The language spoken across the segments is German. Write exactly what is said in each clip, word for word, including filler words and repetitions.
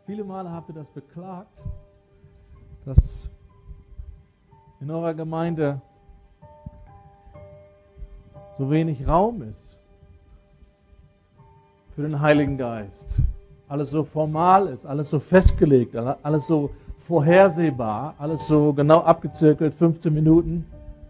Viele Male habt ihr das beklagt, dass in eurer Gemeinde so wenig Raum ist für den Heiligen Geist. Alles so formal ist, alles so festgelegt, alles so vorhersehbar, alles so genau abgezirkelt, fünfzehn Minuten.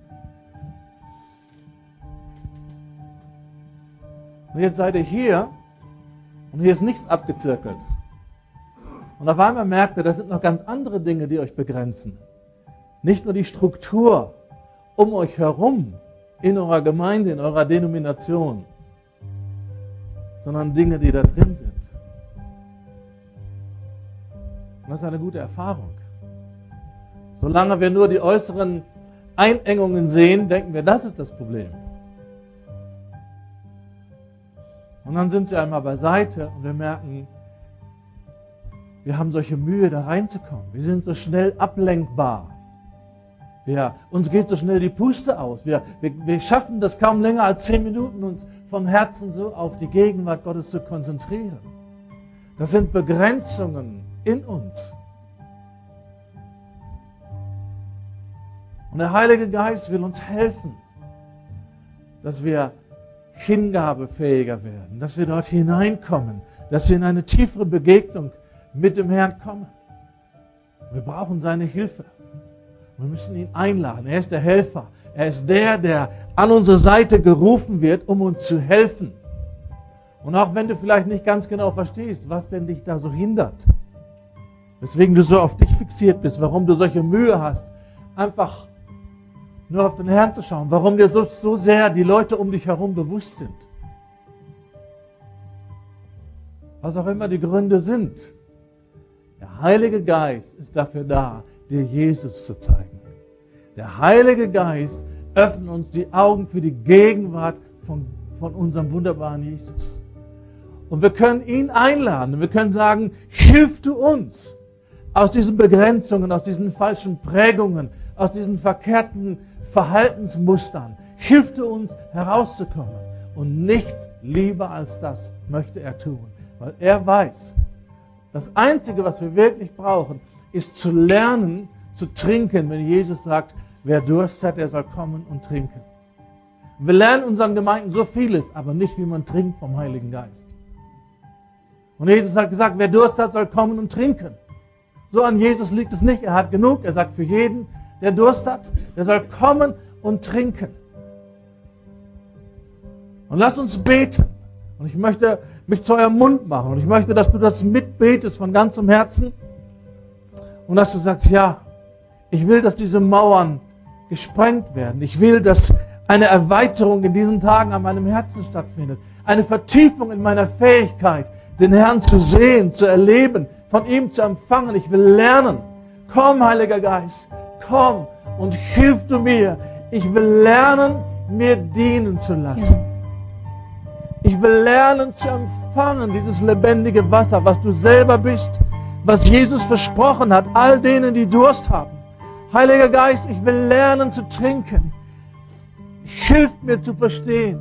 Und jetzt seid ihr hier und hier ist nichts abgezirkelt. Und auf einmal merkt ihr, das sind noch ganz andere Dinge, die euch begrenzen. Nicht nur die Struktur um euch herum, in eurer Gemeinde, in eurer Denomination, sondern Dinge, die da drin sind. Und das ist eine gute Erfahrung. Solange wir nur die äußeren Einengungen sehen, denken wir, das ist das Problem. Und dann sind sie einmal beiseite und wir merken, wir haben solche Mühe, da reinzukommen. Wir sind so schnell ablenkbar. Wir, uns geht so schnell die Puste aus. Wir, wir, wir schaffen das kaum länger als zehn Minuten, uns von Herzen so auf die Gegenwart Gottes zu konzentrieren. Das sind Begrenzungen in uns. Und der Heilige Geist will uns helfen, dass wir hingabefähiger werden, dass wir dort hineinkommen, dass wir in eine tiefere Begegnung mit dem Herrn kommen. Wir brauchen seine Hilfe. Wir müssen ihn einladen. Er ist der Helfer. Er ist der, der an unsere Seite gerufen wird, um uns zu helfen. Und auch wenn du vielleicht nicht ganz genau verstehst, was denn dich da so hindert, weswegen du so auf dich fixiert bist, warum du solche Mühe hast, einfach nur auf den Herrn zu schauen, warum dir so, so sehr die Leute um dich herum bewusst sind. Was auch immer die Gründe sind, der Heilige Geist ist dafür da, dir Jesus zu zeigen. Der Heilige Geist öffnet uns die Augen für die Gegenwart von, von unserem wunderbaren Jesus. Und wir können ihn einladen. Wir können sagen, hilf du uns aus diesen Begrenzungen, aus diesen falschen Prägungen, aus diesen verkehrten Verhaltensmustern. Hilf du uns herauszukommen. Und nichts lieber als das möchte er tun. Weil er weiß, das Einzige, was wir wirklich brauchen, ist zu lernen, zu trinken, wenn Jesus sagt, wer Durst hat, der soll kommen und trinken. Wir lernen in unseren Gemeinden so vieles, aber nicht, wie man trinkt vom Heiligen Geist. Und Jesus hat gesagt, wer Durst hat, soll kommen und trinken. So an Jesus liegt es nicht, er hat genug. Er sagt, für jeden, der Durst hat, der soll kommen und trinken. Und lass uns beten. Und ich möchte mich zu eurem Mund machen. Und ich möchte, dass du das mitbetest von ganzem Herzen. Und dass du sagst, ja, ich will, dass diese Mauern gesprengt werden. Ich will, dass eine Erweiterung in diesen Tagen an meinem Herzen stattfindet. Eine Vertiefung in meiner Fähigkeit, den Herrn zu sehen, zu erleben, von ihm zu empfangen. Ich will lernen. Komm, Heiliger Geist, komm und hilf du mir. Ich will lernen, mir dienen zu lassen. Ich will lernen zu empfangen, dieses lebendige Wasser, was du selber bist, was Jesus versprochen hat, all denen, die Durst haben. Heiliger Geist, ich will lernen zu trinken. Hilf mir zu verstehen,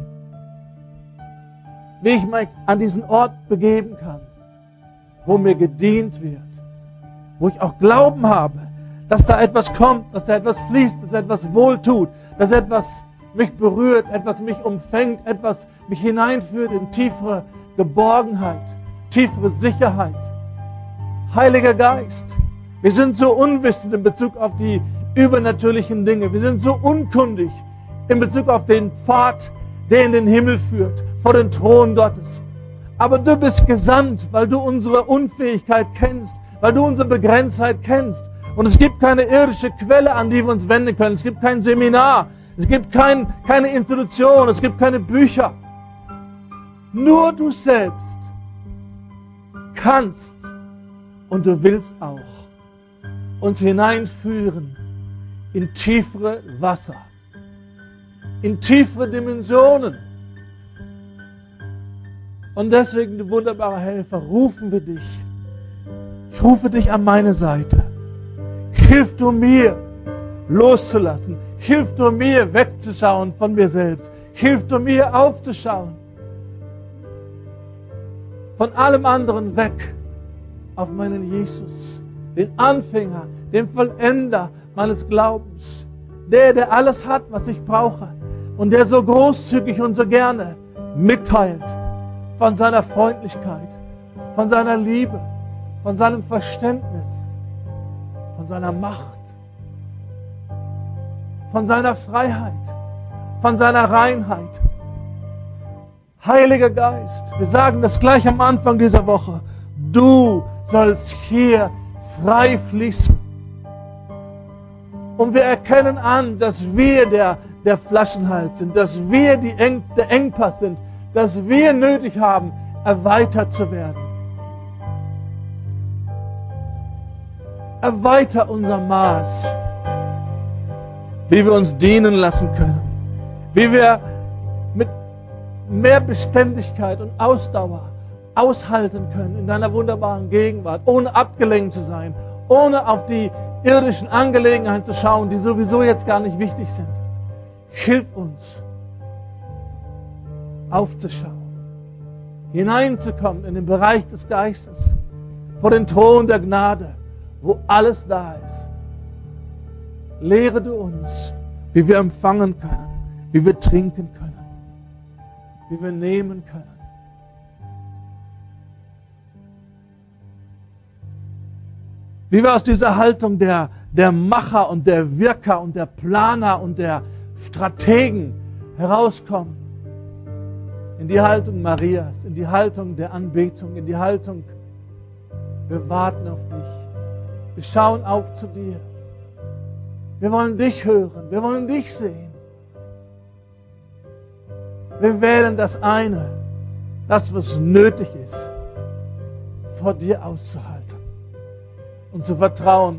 wie ich mich an diesen Ort begeben kann, wo mir gedient wird, wo ich auch Glauben habe, dass da etwas kommt, dass da etwas fließt, dass etwas wohltut, dass etwas mich berührt, etwas mich umfängt, etwas mich hineinführt in tiefere Geborgenheit, tiefere Sicherheit. Heiliger Geist, wir sind so unwissend in Bezug auf die übernatürlichen Dinge. Wir sind so unkundig in Bezug auf den Pfad, der in den Himmel führt, vor den Thron Gottes. Aber du bist gesandt, weil du unsere Unfähigkeit kennst, weil du unsere Begrenztheit kennst. Und es gibt keine irdische Quelle, an die wir uns wenden können. Es gibt kein Seminar, es gibt kein, keine Institution, es gibt keine Bücher. Nur du selbst kannst und du willst auch uns hineinführen in tiefere Wasser, in tiefere Dimensionen. Und deswegen, du wunderbarer Helfer, rufen wir dich. Ich rufe dich an meine Seite. Hilf du mir, loszulassen. Hilf du mir, wegzuschauen von mir selbst. Hilf du mir, aufzuschauen. Von allem anderen weg. auf meinen Jesus, den Anfänger, den Vollender meines Glaubens, der, der alles hat, was ich brauche und der so großzügig und so gerne mitteilt von seiner Freundlichkeit, von seiner Liebe, von seinem Verständnis, von seiner Macht, von seiner Freiheit, von seiner Reinheit. Heiliger Geist, wir sagen das gleich am Anfang dieser Woche, du sollst hier frei fließen. Und wir erkennen an, dass wir der, der Flaschenhals sind, dass wir die Eng, der Engpass sind, dass wir nötig haben, erweitert zu werden. Erweiter unser Maß, wie wir uns dienen lassen können, wie wir mit mehr Beständigkeit und Ausdauer aushalten können in deiner wunderbaren Gegenwart, ohne abgelenkt zu sein, ohne auf die irdischen Angelegenheiten zu schauen, die sowieso jetzt gar nicht wichtig sind. Hilf uns, aufzuschauen, hineinzukommen in den Bereich des Geistes, vor den Thron der Gnade, wo alles da ist. Lehre du uns, wie wir empfangen können, wie wir trinken können, wie wir nehmen können. Wie wir aus dieser Haltung der, der Macher und der Wirker und der Planer und der Strategen herauskommen. In die Haltung Marias, in die Haltung der Anbetung, in die Haltung, wir warten auf dich. Wir schauen auf zu dir. Wir wollen dich hören, wir wollen dich sehen. Wir wählen das eine, das, was nötig ist, vor dir auszuhalten. Und zu vertrauen,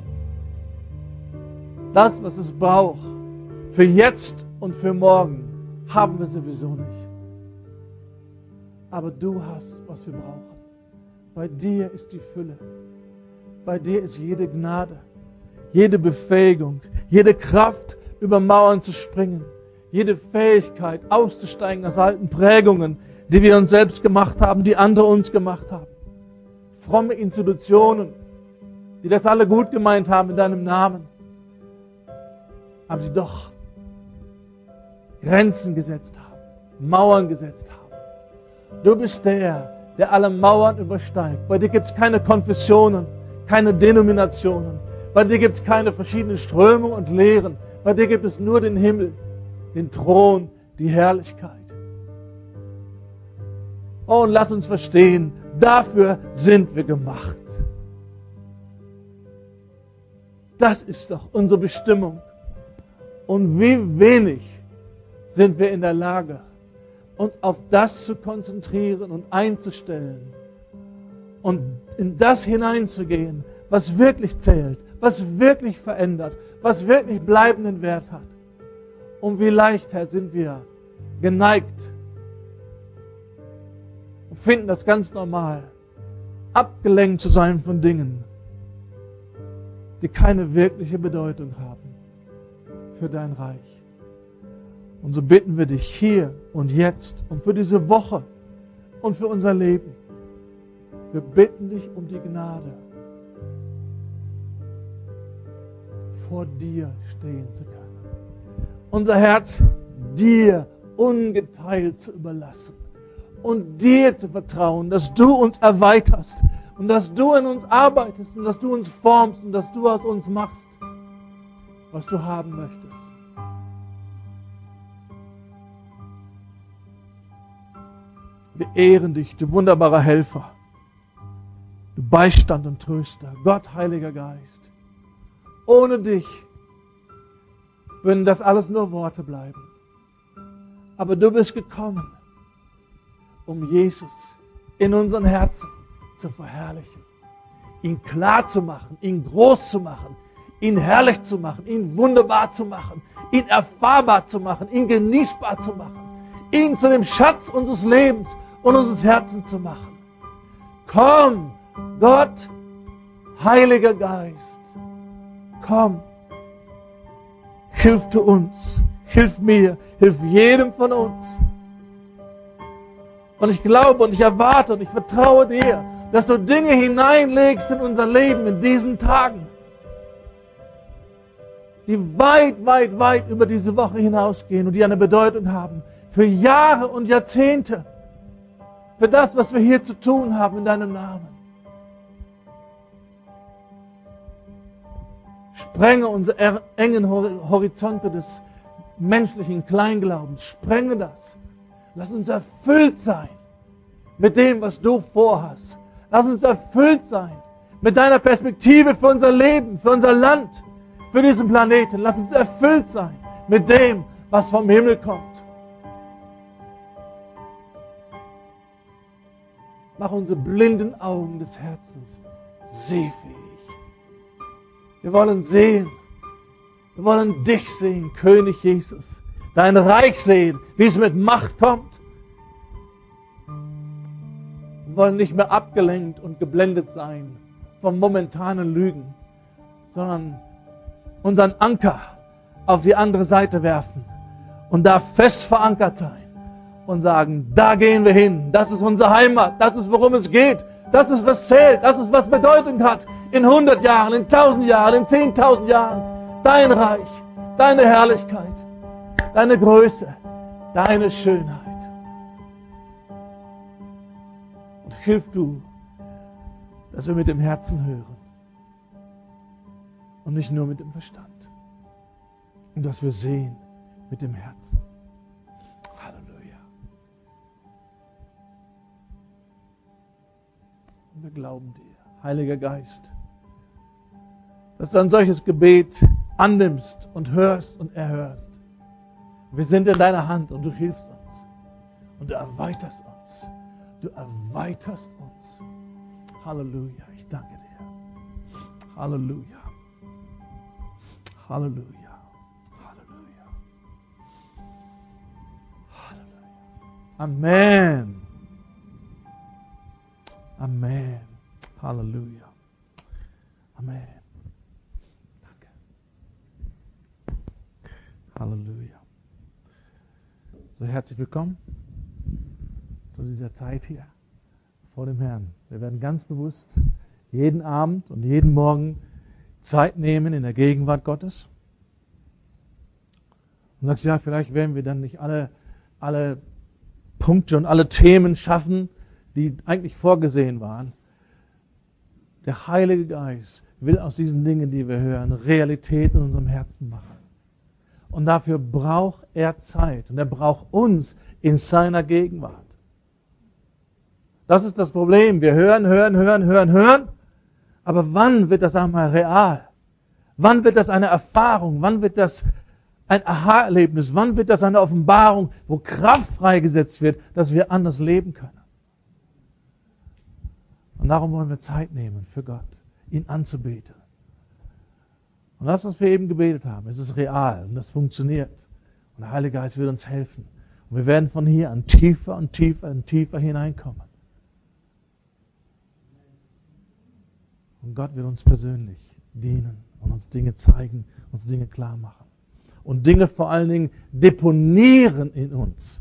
das, was es braucht, für jetzt und für morgen, haben wir sowieso nicht. Aber du hast, was wir brauchen. Bei dir ist die Fülle. Bei dir ist jede Gnade, jede Befähigung, jede Kraft, über Mauern zu springen, jede Fähigkeit, auszusteigen aus alten Prägungen, die wir uns selbst gemacht haben, die andere uns gemacht haben. Fromme Institutionen, die das alle gut gemeint haben in deinem Namen, aber die doch Grenzen gesetzt haben, Mauern gesetzt haben. Du bist der, der alle Mauern übersteigt. Bei dir gibt es keine Konfessionen, keine Denominationen. Bei dir gibt es keine verschiedenen Strömungen und Lehren. Bei dir gibt es nur den Himmel, den Thron, die Herrlichkeit. Oh, und lass uns verstehen, dafür sind wir gemacht. Das ist doch unsere Bestimmung. Und wie wenig sind wir in der Lage, uns auf das zu konzentrieren und einzustellen und in das hineinzugehen, was wirklich zählt, was wirklich verändert, was wirklich bleibenden Wert hat. Und wie leicht, Herr, sind wir geneigt und finden das ganz normal, abgelenkt zu sein von Dingen, die keine wirkliche Bedeutung haben für dein Reich. Und so bitten wir dich hier und jetzt und für diese Woche und für unser Leben. Wir bitten dich um die Gnade, vor dir stehen zu können. Unser Herz dir ungeteilt zu überlassen und dir zu vertrauen, dass du uns erweiterst und dass du in uns arbeitest und dass du uns formst und dass du aus uns machst, was du haben möchtest. Wir ehren dich, du wunderbarer Helfer, du Beistand und Tröster, Gott, Heiliger Geist. Ohne dich würden das alles nur Worte bleiben. Aber du bist gekommen, um Jesus in unseren Herzen zu verherrlichen, ihn klar zu machen, ihn groß zu machen, ihn herrlich zu machen, ihn wunderbar zu machen, ihn erfahrbar zu machen, ihn genießbar zu machen, ihn zu dem Schatz unseres Lebens und unseres Herzens zu machen. Komm, Gott, Heiliger Geist, komm, hilf du uns, hilf mir, hilf jedem von uns. Und ich glaube und ich erwarte und ich vertraue dir, dass du Dinge hineinlegst in unser Leben in diesen Tagen, die weit, weit, weit über diese Woche hinausgehen und die eine Bedeutung haben für Jahre und Jahrzehnte, für das, was wir hier zu tun haben in deinem Namen. Sprenge unsere engen Horizonte des menschlichen Kleinglaubens. Sprenge das. Lass uns erfüllt sein mit dem, was du vorhast. Lass uns erfüllt sein mit deiner Perspektive für unser Leben, für unser Land, für diesen Planeten. Lass uns erfüllt sein mit dem, was vom Himmel kommt. Mach unsere blinden Augen des Herzens sehfähig. Wir wollen sehen. Wir wollen dich sehen, König Jesus. Dein Reich sehen, wie es mit Macht kommt. Wir wollen nicht mehr abgelenkt und geblendet sein von momentanen Lügen, sondern unseren Anker auf die andere Seite werfen und da fest verankert sein und sagen, da gehen wir hin. Das ist unsere Heimat. Das ist, worum es geht. Das ist, was zählt. Das ist, was Bedeutung hat. In hundert Jahren, in tausend Jahren, in zehntausend Jahren. Dein Reich, deine Herrlichkeit, deine Größe, deine Schönheit. Und hilf du, dass wir mit dem Herzen hören und nicht nur mit dem Verstand. Und dass wir sehen mit dem Herzen. Halleluja. Und wir glauben dir, Heiliger Geist, dass du ein solches Gebet annimmst und hörst und erhörst. Wir sind in deiner Hand und du hilfst uns. Und du erweiterst uns. Du erweiterst uns. Halleluja. Ich danke dir. Halleluja. Halleluja. Halleluja. Halleluja. Amen. Amen. Halleluja. Amen. Danke. Halleluja. So, herzlich willkommen zu dieser Zeit hier vor dem Herrn. Wir werden ganz bewusst jeden Abend und jeden Morgen Zeit nehmen in der Gegenwart Gottes. Und sagst, ja, vielleicht werden wir dann nicht alle, alle Punkte und alle Themen schaffen, die eigentlich vorgesehen waren. Der Heilige Geist will aus diesen Dingen, die wir hören, Realität in unserem Herzen machen. Und dafür braucht er Zeit. Und er braucht uns in seiner Gegenwart. Das ist das Problem. Wir hören, hören, hören, hören, hören. Aber wann wird das einmal real? Wann wird das eine Erfahrung? Wann wird das ein Aha-Erlebnis? Wann wird das eine Offenbarung, wo Kraft freigesetzt wird, dass wir anders leben können? Und darum wollen wir Zeit nehmen für Gott, ihn anzubeten. Und das, was wir eben gebetet haben, es ist real und das funktioniert. Und der Heilige Geist wird uns helfen. Und wir werden von hier an tiefer und tiefer und tiefer hineinkommen. Und Gott wird uns persönlich dienen und uns Dinge zeigen, uns Dinge klar machen. Und Dinge vor allen Dingen deponieren in uns.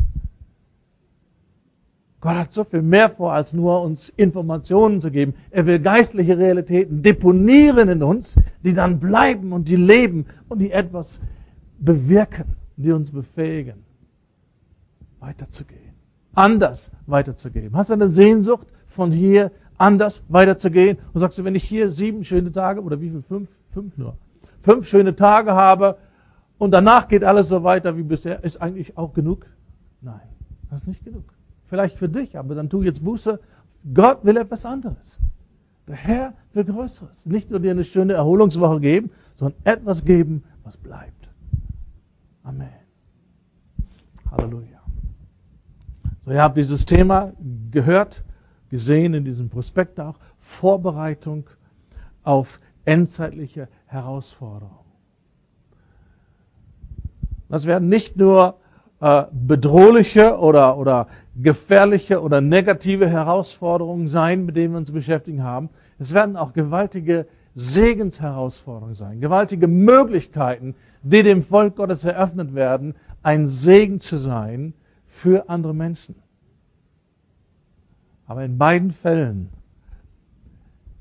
Gott hat so viel mehr vor, als nur uns Informationen zu geben. Er will geistliche Realitäten deponieren in uns, die dann bleiben und die leben und die etwas bewirken, die uns befähigen, weiterzugehen. Anders weiterzugehen. Hast du eine Sehnsucht, von hier anders weiterzugehen? Und sagst du, wenn ich hier sieben schöne Tage, oder wie viel? Fünf? Fünf nur. Fünf schöne Tage habe und danach geht alles so weiter wie bisher, ist eigentlich auch genug? Nein, das ist nicht genug. Vielleicht für dich, aber dann tu jetzt Buße. Gott will etwas anderes. Der Herr will Größeres. Nicht nur dir eine schöne Erholungswoche geben, sondern etwas geben, was bleibt. Amen. Halleluja. So, ihr habt dieses Thema gehört, gesehen in diesem Prospekt auch. Vorbereitung auf endzeitliche Herausforderungen. Das werden nicht nur äh, bedrohliche oder, oder gefährliche oder negative Herausforderungen sein, mit denen wir uns zu beschäftigen haben. Es werden auch gewaltige Segensherausforderungen sein, gewaltige Möglichkeiten, die dem Volk Gottes eröffnet werden, ein Segen zu sein für andere Menschen. Aber in beiden Fällen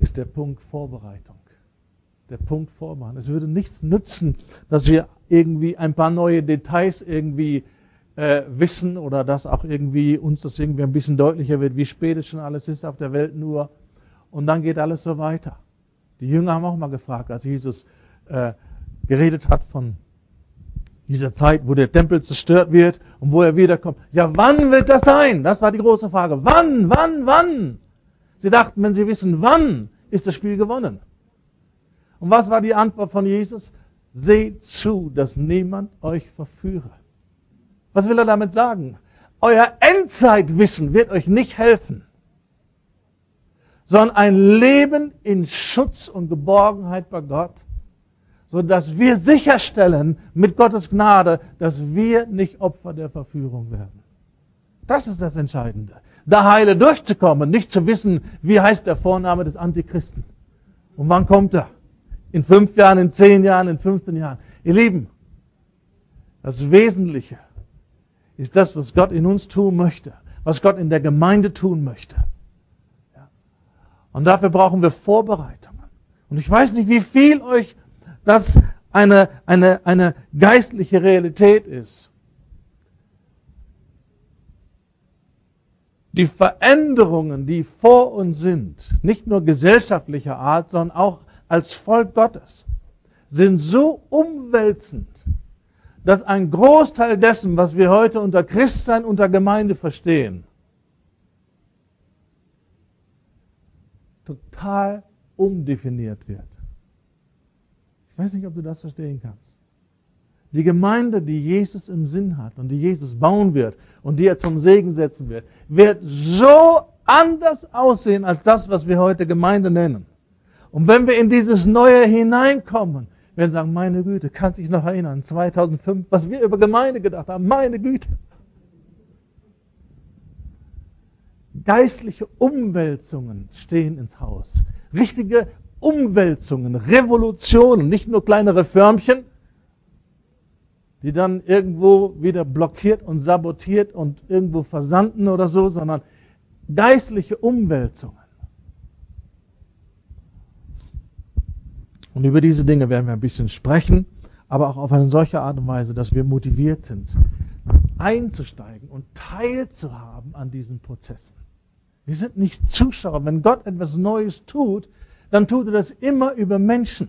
ist der Punkt Vorbereitung. Der Punkt Vorbereitung. Es würde nichts nützen, dass wir irgendwie ein paar neue Details irgendwie äh, wissen oder dass auch irgendwie uns das irgendwie ein bisschen deutlicher wird, wie spät es schon alles ist auf der Weltenuhr. Und dann geht alles so weiter. Die Jünger haben auch mal gefragt, als Jesus äh, geredet hat von dieser Zeit, wo der Tempel zerstört wird und wo er wiederkommt. Ja, wann wird das sein? Das war die große Frage. Wann, wann, wann? Sie dachten, wenn sie wissen, wann, ist das Spiel gewonnen. Und was war die Antwort von Jesus? Seht zu, dass niemand euch verführe. Was will er damit sagen? Euer Endzeitwissen wird euch nicht helfen, sondern ein Leben in Schutz und Geborgenheit bei Gott, sodass wir sicherstellen mit Gottes Gnade, dass wir nicht Opfer der Verführung werden. Das ist das Entscheidende. Da heile durchzukommen, nicht zu wissen, wie heißt der Vorname des Antichristen. Und wann kommt er? In fünf Jahren, in zehn Jahren, in fünfzehn Jahren. Ihr Lieben, das Wesentliche ist das, was Gott in uns tun möchte, was Gott in der Gemeinde tun möchte. Ja. Und dafür brauchen wir Vorbereitungen. Und ich weiß nicht, wie viel euch das eine, eine, eine geistliche Realität ist. Die Veränderungen, die vor uns sind, nicht nur gesellschaftlicher Art, sondern auch als Volk Gottes, sind so umwälzend, dass ein Großteil dessen, was wir heute unter Christsein, unter Gemeinde verstehen, total umdefiniert wird. Ich weiß nicht, ob du das verstehen kannst. Die Gemeinde, die Jesus im Sinn hat und die Jesus bauen wird und die er zum Segen setzen wird, wird so anders aussehen als das, was wir heute Gemeinde nennen. Und wenn wir in dieses Neue hineinkommen, werden wir sagen, meine Güte, kannst du dich noch erinnern, zweitausendfünf, was wir über Gemeinde gedacht haben, meine Güte. Geistliche Umwälzungen stehen ins Haus. Richtige Umwälzungen, Revolutionen, nicht nur kleinere Förmchen, die dann irgendwo wieder blockiert und sabotiert und irgendwo versanden oder so, sondern geistliche Umwälzungen. Und über diese Dinge werden wir ein bisschen sprechen, aber auch auf eine solche Art und Weise, dass wir motiviert sind, einzusteigen und teilzuhaben an diesen Prozessen. Wir sind nicht Zuschauer. Wenn Gott etwas Neues tut, dann tut er das immer über Menschen.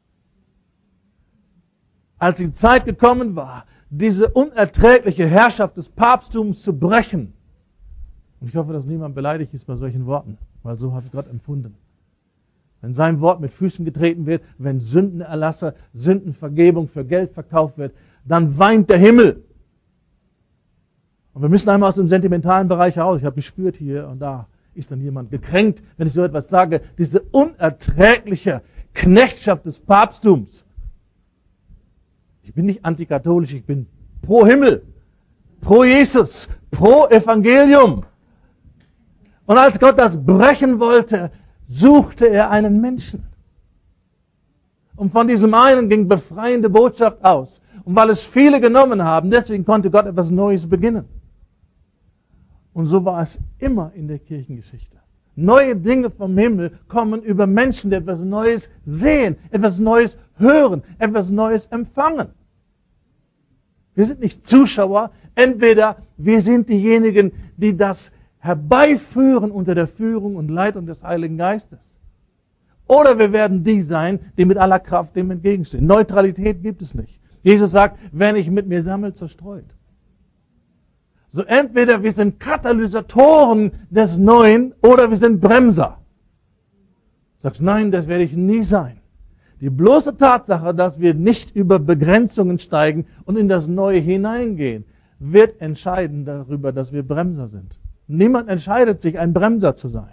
Als die Zeit gekommen war, diese unerträgliche Herrschaft des Papsttums zu brechen, und ich hoffe, dass niemand beleidigt ist bei solchen Worten, weil so hat es Gott empfunden. Wenn sein Wort mit Füßen getreten wird, wenn Sündenerlasse, Sündenvergebung für Geld verkauft wird, dann weint der Himmel. Und wir müssen einmal aus dem sentimentalen Bereich heraus. Ich habe gespürt, hier und da ist dann jemand gekränkt, wenn ich so etwas sage. Diese unerträgliche Knechtschaft des Papsttums. Ich bin nicht antikatholisch, ich bin pro Himmel, pro Jesus, pro Evangelium. Und als Gott das brechen wollte, suchte er einen Menschen. Und von diesem einen ging befreiende Botschaft aus. Und weil es viele genommen haben, deswegen konnte Gott etwas Neues beginnen. Und so war es immer in der Kirchengeschichte. Neue Dinge vom Himmel kommen über Menschen, die etwas Neues sehen, etwas Neues hören, etwas Neues empfangen. Wir sind nicht Zuschauer, entweder wir sind diejenigen, die das herbeiführen unter der Führung und Leitung des Heiligen Geistes. Oder wir werden die sein, die mit aller Kraft dem entgegenstehen. Neutralität gibt es nicht. Jesus sagt, wer nicht mit mir sammelt, zerstreut. So entweder wir sind Katalysatoren des Neuen oder wir sind Bremser. Du sagst, nein, das werde ich nie sein. Die bloße Tatsache, dass wir nicht über Begrenzungen steigen und in das Neue hineingehen, wird entscheiden darüber, dass wir Bremser sind. Niemand entscheidet sich, ein Bremser zu sein.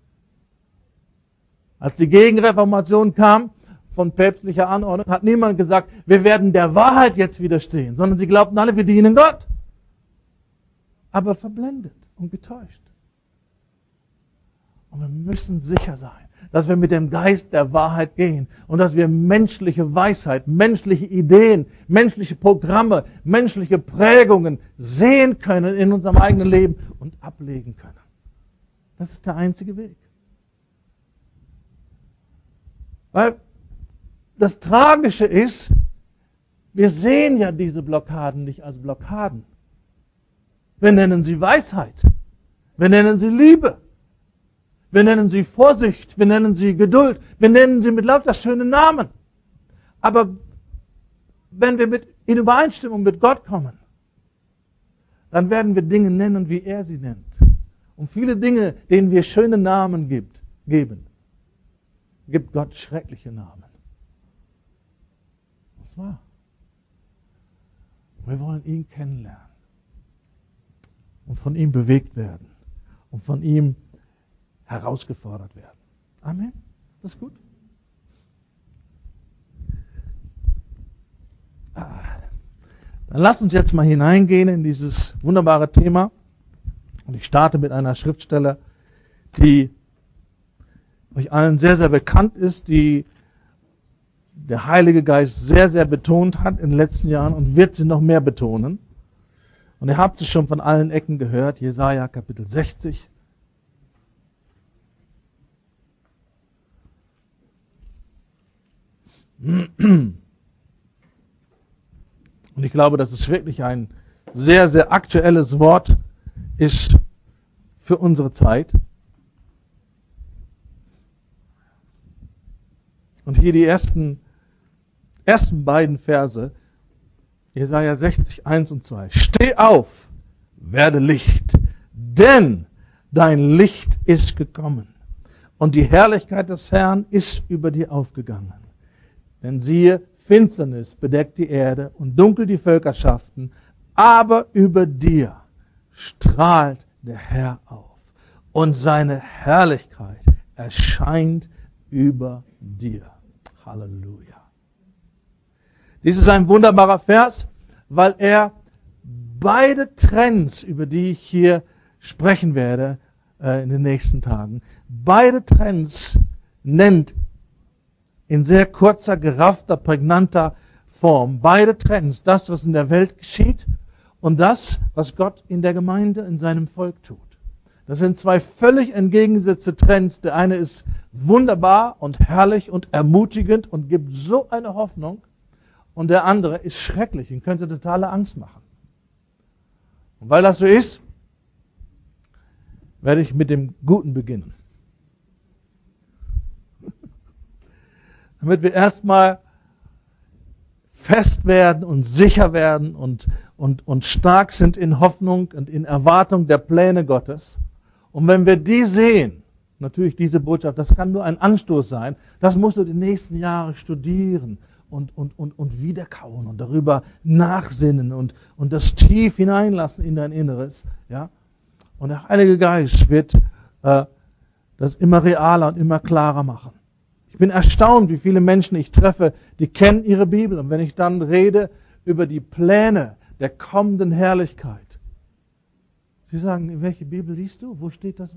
Als die Gegenreformation kam, von päpstlicher Anordnung, hat niemand gesagt, wir werden der Wahrheit jetzt widerstehen, sondern sie glaubten alle, wir dienen Gott. Aber verblendet und getäuscht. Und wir müssen sicher sein, dass wir mit dem Geist der Wahrheit gehen und dass wir menschliche Weisheit, menschliche Ideen, menschliche Programme, menschliche Prägungen sehen können in unserem eigenen Leben und ablegen können. Das ist der einzige Weg. Weil das Tragische ist, wir sehen ja diese Blockaden nicht als Blockaden. Wir nennen sie Weisheit. Wir nennen sie Liebe. Wir nennen sie Vorsicht. Wir nennen sie Geduld. Wir nennen sie mit lauter schönen Namen. Aber wenn wir mit, in Übereinstimmung mit Gott kommen, dann werden wir Dinge nennen, wie er sie nennt. Und viele Dinge, denen wir schöne Namen gibt, geben, gibt Gott schreckliche Namen. Das war. Wir wollen ihn kennenlernen und von ihm bewegt werden und von ihm herausgefordert werden. Amen. Das ist gut. Dann lasst uns jetzt mal hineingehen in dieses wunderbare Thema. Und ich starte mit einer Schriftstelle, die euch allen sehr, sehr bekannt ist, die der Heilige Geist sehr, sehr betont hat in den letzten Jahren und wird sie noch mehr betonen. Und ihr habt es schon von allen Ecken gehört, Jesaja Kapitel sechzig. Und ich glaube, dass es wirklich ein sehr, sehr aktuelles Wort ist für unsere Zeit. Und hier die ersten, ersten beiden Verse, Jesaja sechzig, eins und zwei. Steh auf, werde Licht, denn dein Licht ist gekommen und die Herrlichkeit des Herrn ist über dir aufgegangen. Denn siehe, Finsternis bedeckt die Erde und dunkel die Völkerschaften, aber über dir strahlt der Herr auf und seine Herrlichkeit erscheint über dir. Halleluja. Dies ist ein wunderbarer Vers, weil er beide Trends, über die ich hier sprechen werde äh, in den nächsten Tagen, beide Trends nennt in sehr kurzer, geraffter, prägnanter Form. Beide Trends, das, was in der Welt geschieht und das, was Gott in der Gemeinde, in seinem Volk tut. Das sind zwei völlig entgegengesetzte Trends. Der eine ist wunderbar und herrlich und ermutigend und gibt so eine Hoffnung. Und der andere ist schrecklich und könnte totale Angst machen. Und weil das so ist, werde ich mit dem Guten beginnen. Damit wir erstmal fest werden und sicher werden und, und, und stark sind in Hoffnung und in Erwartung der Pläne Gottes. Und wenn wir die sehen, natürlich diese Botschaft, das kann nur ein Anstoß sein, das musst du die nächsten Jahre studieren und, und, und, und wiederkauen und darüber nachsinnen und, und das tief hineinlassen in dein Inneres. Ja? Und der Heilige Geist wird äh, das immer realer und immer klarer machen. Ich bin erstaunt, wie viele Menschen ich treffe, die kennen ihre Bibel. Und wenn ich dann rede über die Pläne der kommenden Herrlichkeit, sie sagen, welche Bibel liest du? Wo steht das?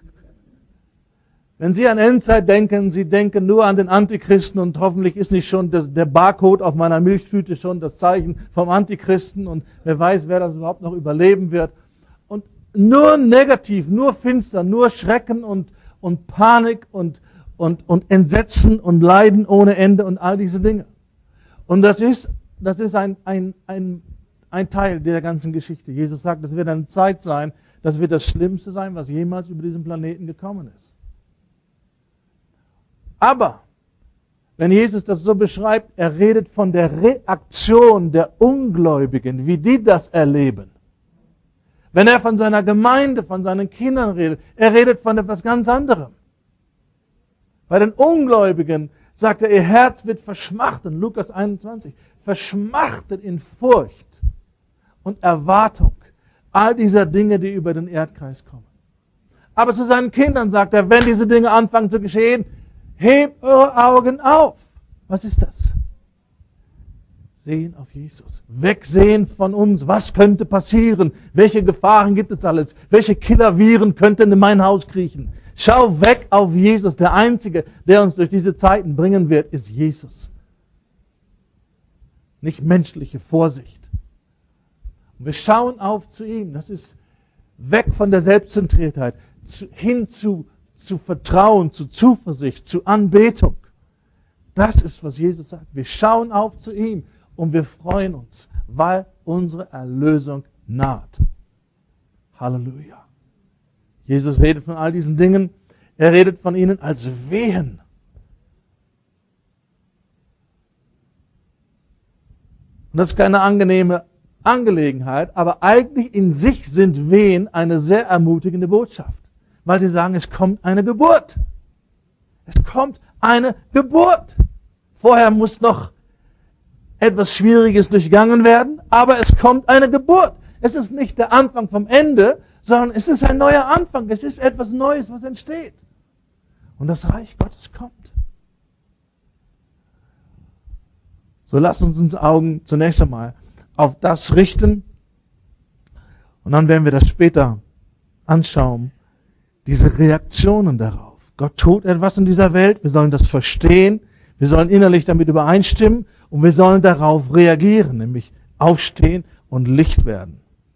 Wenn Sie an Endzeit denken, Sie denken nur an den Antichristen und hoffentlich ist nicht schon der Barcode auf meiner Milchtüte schon das Zeichen vom Antichristen und wer weiß, wer das überhaupt noch überleben wird. Und nur negativ, nur finster, nur Schrecken und, und Panik und Und, und Entsetzen und Leiden ohne Ende und all diese Dinge. Und das ist, das ist ein, ein, ein, ein Teil der ganzen Geschichte. Jesus sagt, es wird eine Zeit sein, das wird das Schlimmste sein, was jemals über diesen Planeten gekommen ist. Aber, wenn Jesus das so beschreibt, er redet von der Reaktion der Ungläubigen, wie die das erleben. Wenn er von seiner Gemeinde, von seinen Kindern redet, er redet von etwas ganz anderem. Bei den Ungläubigen sagt er, ihr Herz wird verschmachten, Lukas einundzwanzig, verschmachtet in Furcht und Erwartung all dieser Dinge, die über den Erdkreis kommen. Aber zu seinen Kindern sagt er, wenn diese Dinge anfangen zu geschehen, hebt eure Augen auf. Was ist das? Sehen auf Jesus. Wegsehen von uns. Was könnte passieren? Welche Gefahren gibt es alles? Welche Killerviren könnten in mein Haus kriechen? Schau weg auf Jesus. Der Einzige, der uns durch diese Zeiten bringen wird, ist Jesus. Nicht menschliche Vorsicht. Und wir schauen auf zu ihm. Das ist weg von der Selbstzentriertheit hin zu, zu Vertrauen, zu Zuversicht, zu Anbetung. Das ist, was Jesus sagt. Wir schauen auf zu ihm und wir freuen uns, weil unsere Erlösung naht. Halleluja. Jesus redet von all diesen Dingen. Er redet von ihnen als Wehen. Und das ist keine angenehme Angelegenheit, aber eigentlich in sich sind Wehen eine sehr ermutigende Botschaft, weil sie sagen, es kommt eine Geburt. Es kommt eine Geburt. Vorher muss noch etwas Schwieriges durchgangen werden, aber es kommt eine Geburt. Es ist nicht der Anfang vom Ende, sondern es ist ein neuer Anfang. Es ist etwas Neues, was entsteht. Und das Reich Gottes kommt. So lasst uns unsere Augen zunächst einmal auf das richten und dann werden wir das später anschauen, diese Reaktionen darauf. Gott tut etwas in dieser Welt, wir sollen das verstehen, wir sollen innerlich damit übereinstimmen und wir sollen darauf reagieren, nämlich aufstehen und Licht werden.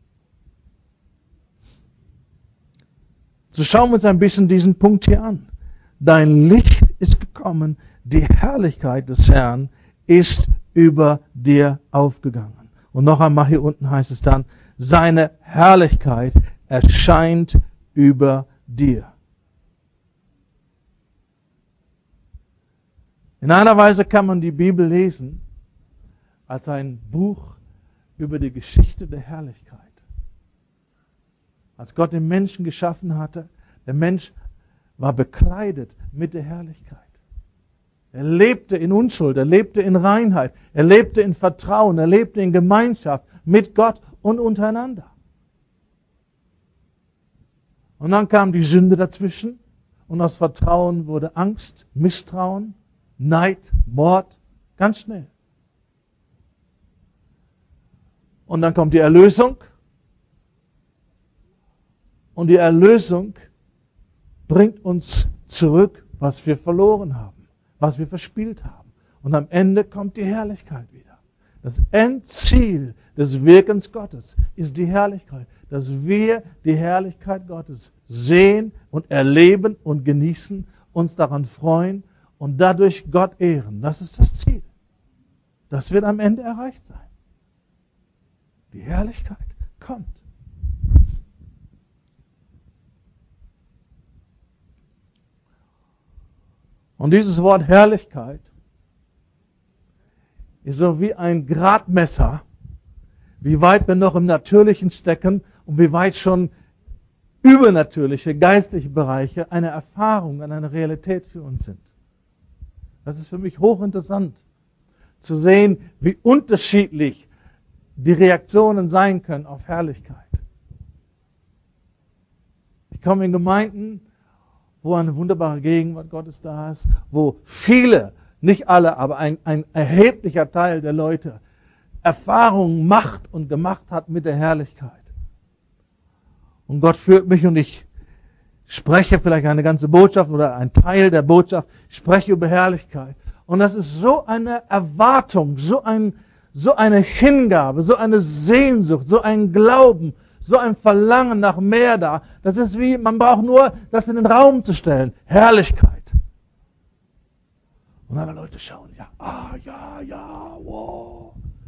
So schauen wir uns ein bisschen diesen Punkt hier an. Dein Licht ist gekommen, die Herrlichkeit des Herrn ist über dir aufgegangen. Und noch einmal hier unten heißt es dann, seine Herrlichkeit erscheint über dir. In einer Weise kann man die Bibel lesen als ein Buch über die Geschichte der Herrlichkeit. Als Gott den Menschen geschaffen hatte, der Mensch war bekleidet mit der Herrlichkeit. Er lebte in Unschuld, er lebte in Reinheit, er lebte in Vertrauen, er lebte in Gemeinschaft mit Gott und untereinander. Und dann kam die Sünde dazwischen und aus Vertrauen wurde Angst, Misstrauen, Neid, Mord, ganz schnell. Und dann kommt die Erlösung. Und die Erlösung bringt uns zurück, was wir verloren haben, was wir verspielt haben. Und am Ende kommt die Herrlichkeit wieder. Das Endziel des Wirkens Gottes ist die Herrlichkeit, dass wir die Herrlichkeit Gottes sehen und erleben und genießen, uns daran freuen und dadurch Gott ehren. Das ist das Ziel. Das wird am Ende erreicht sein. Die Herrlichkeit kommt. Und dieses Wort Herrlichkeit ist so wie ein Gradmesser, wie weit wir noch im Natürlichen stecken und wie weit schon übernatürliche, geistliche Bereiche eine Erfahrung, eine Realität für uns sind. Das ist für mich hochinteressant, zu sehen, wie unterschiedlich die Reaktionen sein können auf Herrlichkeit. Ich komme in Gemeinden, wo eine wunderbare Gegenwart Gottes da ist, wo viele, nicht alle, aber ein, ein erheblicher Teil der Leute Erfahrungen macht und gemacht hat mit der Herrlichkeit. Und Gott führt mich und ich spreche vielleicht eine ganze Botschaft oder ein Teil der Botschaft, spreche über Herrlichkeit. Und das ist so eine Erwartung, so, ein, so eine Hingabe, so eine Sehnsucht, so ein Glauben, so ein Verlangen nach mehr da. Das ist wie, man braucht nur das in den Raum zu stellen. Herrlichkeit. Und alle Leute schauen, ja, ah, ja, ja, wow.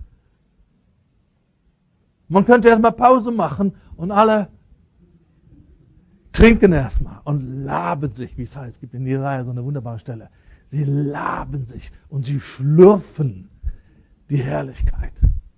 Man könnte erstmal Pause machen und alle trinken erstmal und laben sich, wie es heißt. Es gibt in Jesaja so eine wunderbare Stelle. Sie laben sich und sie schlürfen die Herrlichkeit.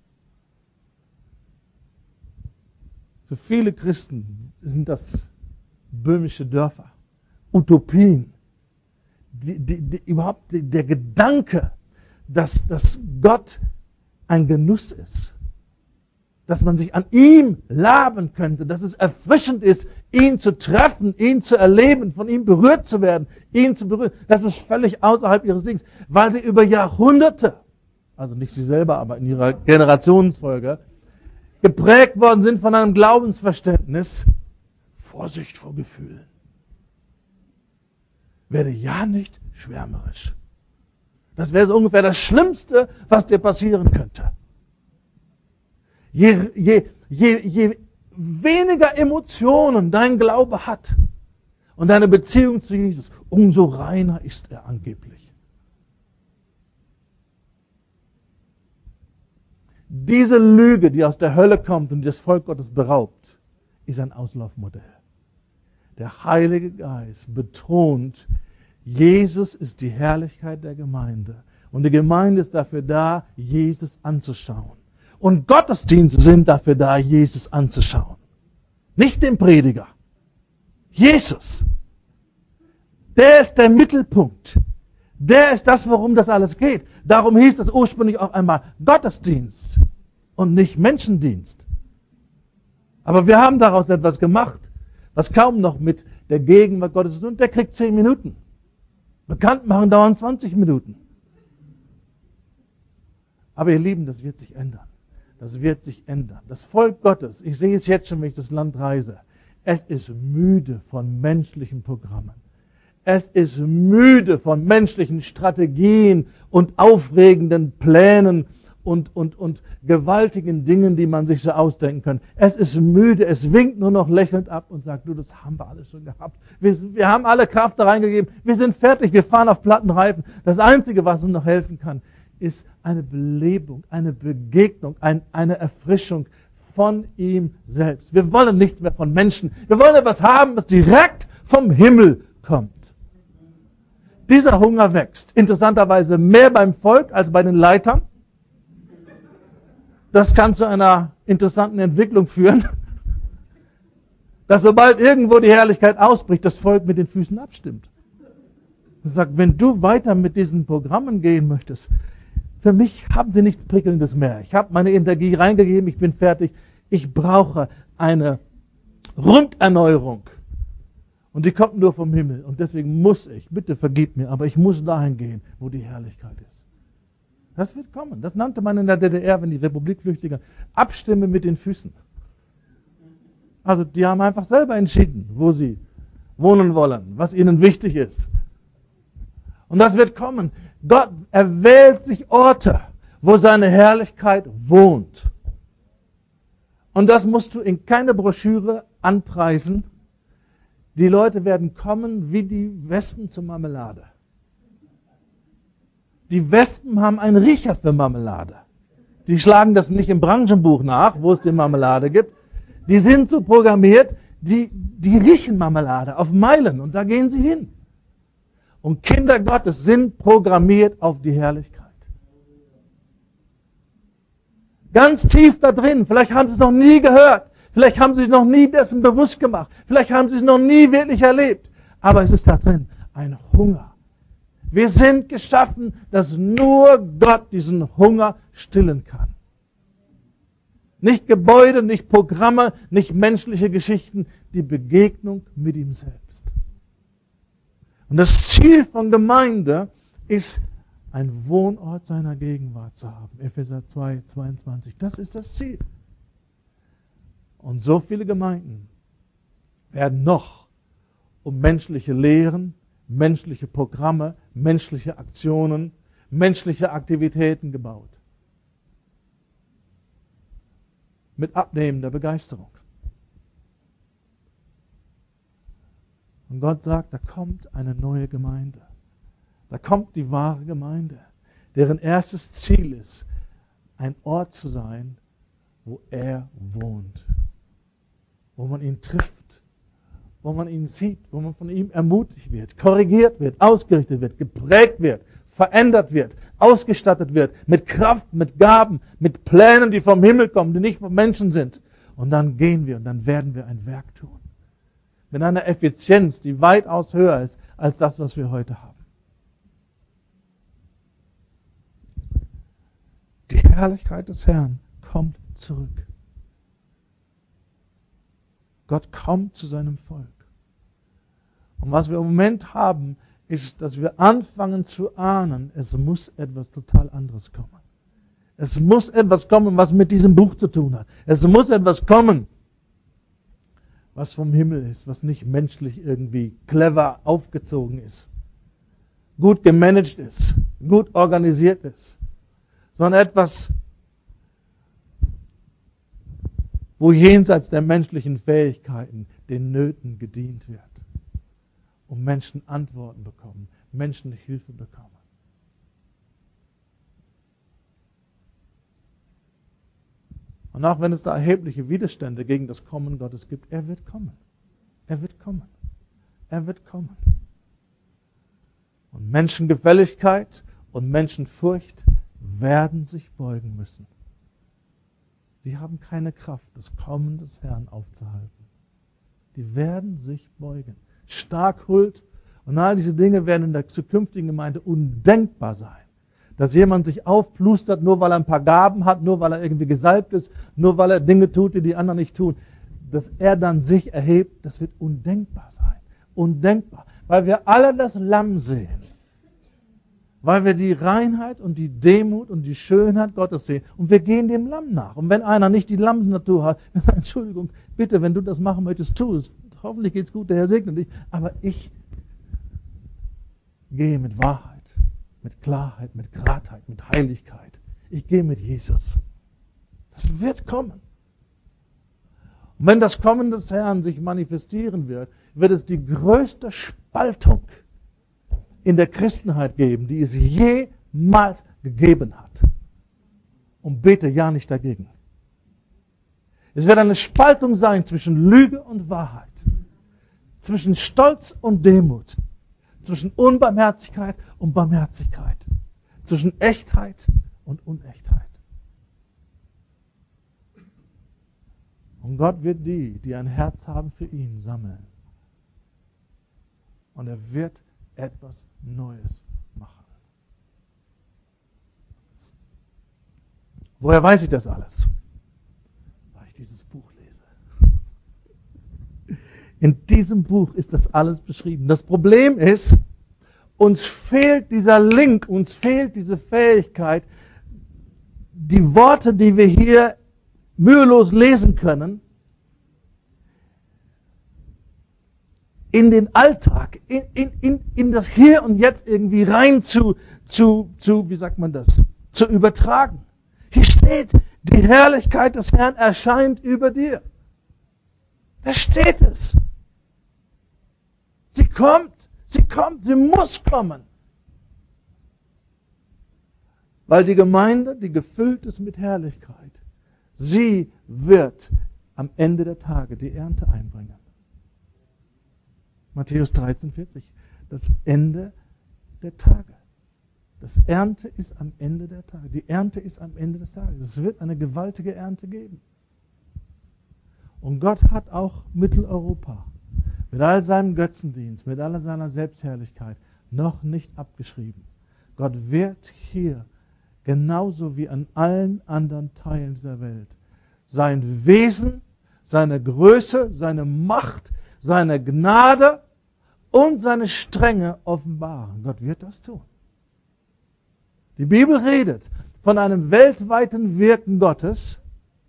Für viele Christen sind das böhmische Dörfer, Utopien. Die, die, die, überhaupt der Gedanke, dass, dass Gott ein Genuss ist. Dass man sich an ihm laben könnte, dass es erfrischend ist, ihn zu treffen, ihn zu erleben, von ihm berührt zu werden, ihn zu berühren. Das ist völlig außerhalb ihres Dings, weil sie über Jahrhunderte, also nicht sie selber, aber in ihrer Generationsfolge, geprägt worden sind von einem Glaubensverständnis. Vorsicht vor Gefühlen. Werde ja nicht schwärmerisch. Das wäre so ungefähr das Schlimmste, was dir passieren könnte. Je, je, je, je weniger Emotionen dein Glaube hat und deine Beziehung zu Jesus, umso reiner ist er angeblich. Diese Lüge, die aus der Hölle kommt und das Volk Gottes beraubt, ist ein Auslaufmodell. Der Heilige Geist betont, Jesus ist die Herrlichkeit der Gemeinde. Und die Gemeinde ist dafür da, Jesus anzuschauen. Und Gottesdienste sind dafür da, Jesus anzuschauen. Nicht den Prediger. Jesus. Der ist der Mittelpunkt. Der ist das, worum das alles geht. Darum hieß es ursprünglich auch einmal Gottesdienst und nicht Menschendienst. Aber wir haben daraus etwas gemacht, was kaum noch mit der Gegenwart Gottes ist. Und der kriegt zehn Minuten. Bekannt machen dauern zwanzig Minuten. Aber ihr Lieben, das wird sich ändern. Das wird sich ändern. Das Volk Gottes, ich sehe es jetzt schon, wenn ich das Land reise, es ist müde von menschlichen Programmen. Es ist müde von menschlichen Strategien und aufregenden Plänen und, und, und gewaltigen Dingen, die man sich so ausdenken kann. Es ist müde, es winkt nur noch lächelnd ab und sagt, du, das haben wir alles schon gehabt. Wir, wir haben alle Kraft da reingegeben, wir sind fertig, wir fahren auf platten Reifen. Das Einzige, was uns noch helfen kann, ist eine Belebung, eine Begegnung, ein, eine Erfrischung von ihm selbst. Wir wollen nichts mehr von Menschen. Wir wollen etwas haben, was direkt vom Himmel kommt. Dieser Hunger wächst. Interessanterweise mehr beim Volk als bei den Leitern. Das kann zu einer interessanten Entwicklung führen, dass sobald irgendwo die Herrlichkeit ausbricht, das Volk mit den Füßen abstimmt. Er sagt, wenn du weiter mit diesen Programmen gehen möchtest, für mich haben sie nichts Prickelndes mehr. Ich habe meine Energie reingegeben, ich bin fertig. Ich brauche eine Runderneuerung. Und die kommt nur vom Himmel. Und deswegen muss ich, bitte vergib mir, aber ich muss dahin gehen, wo die Herrlichkeit ist. Das wird kommen. Das nannte man in der D D R, wenn die Republikflüchtlinge abstimmen mit den Füßen. Also die haben einfach selber entschieden, wo sie wohnen wollen, was ihnen wichtig ist. Und das wird kommen. Gott erwählt sich Orte, wo seine Herrlichkeit wohnt. Und das musst du in keine Broschüre anpreisen. Die Leute werden kommen wie die Wespen zur Marmelade. Die Wespen haben einen Riecher für Marmelade. Die schlagen das nicht im Branchenbuch nach, wo es die Marmelade gibt. Die sind so programmiert, die, die riechen Marmelade auf Meilen und da gehen sie hin. Und Kinder Gottes sind programmiert auf die Herrlichkeit. Ganz tief da drin, vielleicht haben sie es noch nie gehört, vielleicht haben sie sich noch nie dessen bewusst gemacht, vielleicht haben sie es noch nie wirklich erlebt, aber es ist da drin ein Hunger. Wir sind geschaffen, dass nur Gott diesen Hunger stillen kann. Nicht Gebäude, nicht Programme, nicht menschliche Geschichten, die Begegnung mit ihm selbst. Und das Ziel von Gemeinde ist, ein Wohnort seiner Gegenwart zu haben. Epheser zwei, zweiundzwanzig. Das ist das Ziel. Und so viele Gemeinden werden noch um menschliche Lehren, menschliche Programme, menschliche Aktionen, menschliche Aktivitäten gebaut. Mit abnehmender Begeisterung. Und Gott sagt, da kommt eine neue Gemeinde. Da kommt die wahre Gemeinde, deren erstes Ziel ist, ein Ort zu sein, wo er wohnt. Wo man ihn trifft, wo man ihn sieht, wo man von ihm ermutigt wird, korrigiert wird, ausgerichtet wird, geprägt wird, verändert wird, ausgestattet wird, mit Kraft, mit Gaben, mit Plänen, die vom Himmel kommen, die nicht vom Menschen sind. Und dann gehen wir und dann werden wir ein Werk tun. Mit einer Effizienz, die weitaus höher ist als das, was wir heute haben. Die Herrlichkeit des Herrn kommt zurück. Gott kommt zu seinem Volk. Und was wir im Moment haben, ist, dass wir anfangen zu ahnen, es muss etwas total anderes kommen. Es muss etwas kommen, was mit diesem Buch zu tun hat. Es muss etwas kommen, was vom Himmel ist, was nicht menschlich irgendwie clever aufgezogen ist, gut gemanagt ist, gut organisiert ist, sondern etwas, wo jenseits der menschlichen Fähigkeiten den Nöten gedient wird und Menschen Antworten bekommen, Menschen Hilfe bekommen. Und auch wenn es da erhebliche Widerstände gegen das Kommen Gottes gibt, er wird kommen. Er wird kommen. Er wird kommen. Und Menschengefälligkeit und Menschenfurcht werden sich beugen müssen. Sie haben keine Kraft, das Kommen des Herrn aufzuhalten. Die werden sich beugen. Starkhuld und all diese Dinge werden in der zukünftigen Gemeinde undenkbar sein. Dass jemand sich aufplustert, nur weil er ein paar Gaben hat, nur weil er irgendwie gesalbt ist, nur weil er Dinge tut, die die anderen nicht tun. Dass er dann sich erhebt, das wird undenkbar sein. Undenkbar. Weil wir alle das Lamm sehen. Weil wir die Reinheit und die Demut und die Schönheit Gottes sehen. Und wir gehen dem Lamm nach. Und wenn einer nicht die Lammnatur hat, dann sagt, Entschuldigung, bitte, wenn du das machen möchtest, tu es. Hoffentlich geht es gut, der Herr segne dich. Aber ich gehe mit Wahrheit, mit Klarheit, mit Geradheit, mit Heiligkeit. Ich gehe mit Jesus. Das wird kommen. Und wenn das Kommen des Herrn sich manifestieren wird, wird es die größte Spaltung in der Christenheit geben, die es jemals gegeben hat. Und bete ja nicht dagegen. Es wird eine Spaltung sein zwischen Lüge und Wahrheit, zwischen Stolz und Demut, zwischen Unbarmherzigkeit und Barmherzigkeit, zwischen Echtheit und Unechtheit. Und Gott wird die, die ein Herz haben für ihn, sammeln. Und er wird etwas Neues machen. Woher weiß ich das alles? Weil ich dieses Buch lese. In diesem Buch ist das alles beschrieben. Das Problem ist, uns fehlt dieser Link, uns fehlt diese Fähigkeit, die Worte, die wir hier mühelos lesen können, in den Alltag, in, in, in, in das Hier und Jetzt irgendwie rein zu, zu, zu, wie sagt man das, zu übertragen. Hier steht, die Herrlichkeit des Herrn erscheint über dir. Da steht es. Sie kommt, sie kommt, sie muss kommen. Weil die Gemeinde, die gefüllt ist mit Herrlichkeit, sie wird am Ende der Tage die Ernte einbringen. Matthäus dreizehn, vierzig. Das Ende der Tage. Das Ernte ist am Ende der Tage. Die Ernte ist am Ende des Tages. Es wird eine gewaltige Ernte geben. Und Gott hat auch Mitteleuropa mit all seinem Götzendienst, mit all seiner Selbstherrlichkeit noch nicht abgeschrieben. Gott wird hier genauso wie an allen anderen Teilen dieser Welt sein Wesen, seine Größe, seine Macht, seine Gnade und seine Strenge offenbaren. Gott wird das tun. Die Bibel redet von einem weltweiten Wirken Gottes,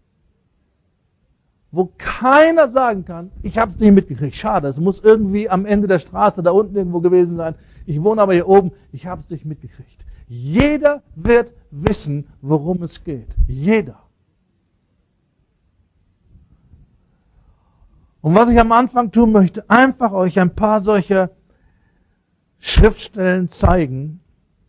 wo keiner sagen kann, ich habe es nicht mitgekriegt. Schade, es muss irgendwie am Ende der Straße da unten irgendwo gewesen sein. Ich wohne aber hier oben, ich habe es nicht mitgekriegt. Jeder wird wissen, worum es geht. Jeder. Und was ich am Anfang tun möchte, einfach euch ein paar solcher Schriftstellen zeigen,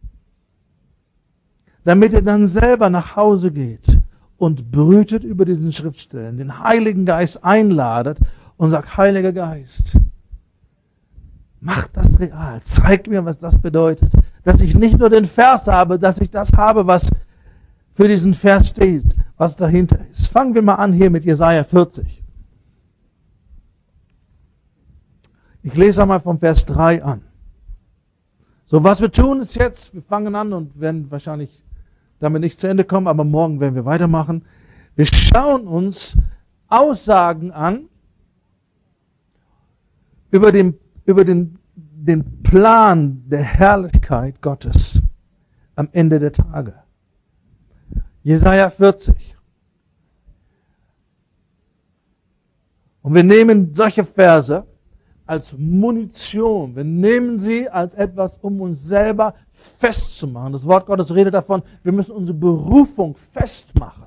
damit ihr dann selber nach Hause geht und brütet über diesen Schriftstellen, den Heiligen Geist einladet und sagt, Heiliger Geist, mach das real, zeig mir, was das bedeutet, dass ich nicht nur den Vers habe, dass ich das habe, was für diesen Vers steht, was dahinter ist. Fangen wir mal an hier mit Jesaja vierzig. Ich lese einmal vom Vers drei an. So, was wir tun ist jetzt, wir fangen an und werden wahrscheinlich damit nicht zu Ende kommen, aber morgen werden wir weitermachen. Wir schauen uns Aussagen an über den, über den, den Plan der Herrlichkeit Gottes am Ende der Tage. Jesaja vierzig. Und wir nehmen solche Verse als Munition. Wir nehmen sie als etwas, um uns selber festzumachen. Das Wort Gottes redet davon, wir müssen unsere Berufung festmachen.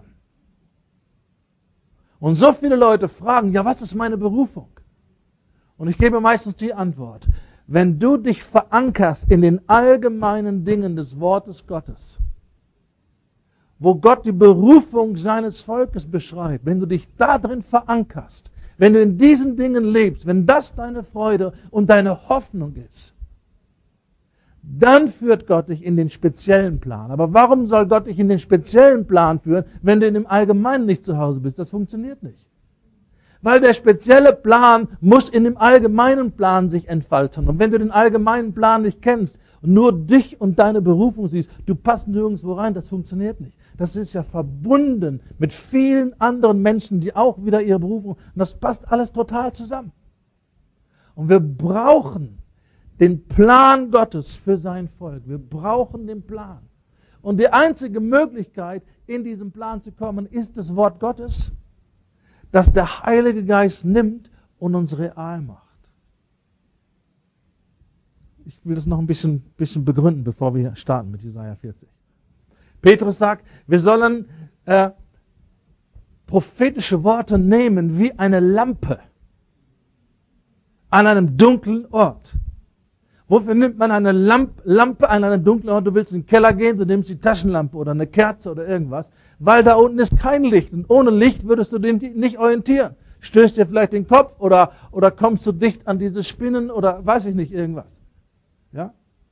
Und so viele Leute fragen, ja, was ist meine Berufung? Und ich gebe meistens die Antwort, wenn du dich verankerst in den allgemeinen Dingen des Wortes Gottes wo Gott die Berufung seines Volkes beschreibt, wenn du dich da drin verankerst, wenn du in diesen Dingen lebst, wenn das deine Freude und deine Hoffnung ist, dann führt Gott dich in den speziellen Plan. Aber warum soll Gott dich in den speziellen Plan führen, wenn du in dem Allgemeinen nicht zu Hause bist? Das funktioniert nicht. Weil der spezielle Plan muss in dem allgemeinen Plan sich entfalten. Und wenn du den allgemeinen Plan nicht kennst und nur dich und deine Berufung siehst, du passt nirgendwo rein, das funktioniert nicht. Das ist ja verbunden mit vielen anderen Menschen, die auch wieder ihre Berufung, und das passt alles total zusammen. Und wir brauchen den Plan Gottes für sein Volk. Wir brauchen den Plan. Und die einzige Möglichkeit, in diesen Plan zu kommen, ist das Wort Gottes, das der Heilige Geist nimmt und uns real macht. Ich will das noch ein bisschen, bisschen begründen, bevor wir starten mit Jesaja vierzig. Petrus sagt, wir sollen äh, prophetische Worte nehmen wie eine Lampe an einem dunklen Ort. Wofür nimmt man eine Lamp, Lampe an einem dunklen Ort? Du willst in den Keller gehen, du nimmst die Taschenlampe oder eine Kerze oder irgendwas, weil da unten ist kein Licht. Und ohne Licht würdest du den nicht orientieren. Stößt dir vielleicht den Kopf oder, oder kommst du dicht an diese Spinnen oder weiß ich nicht, irgendwas. Ja?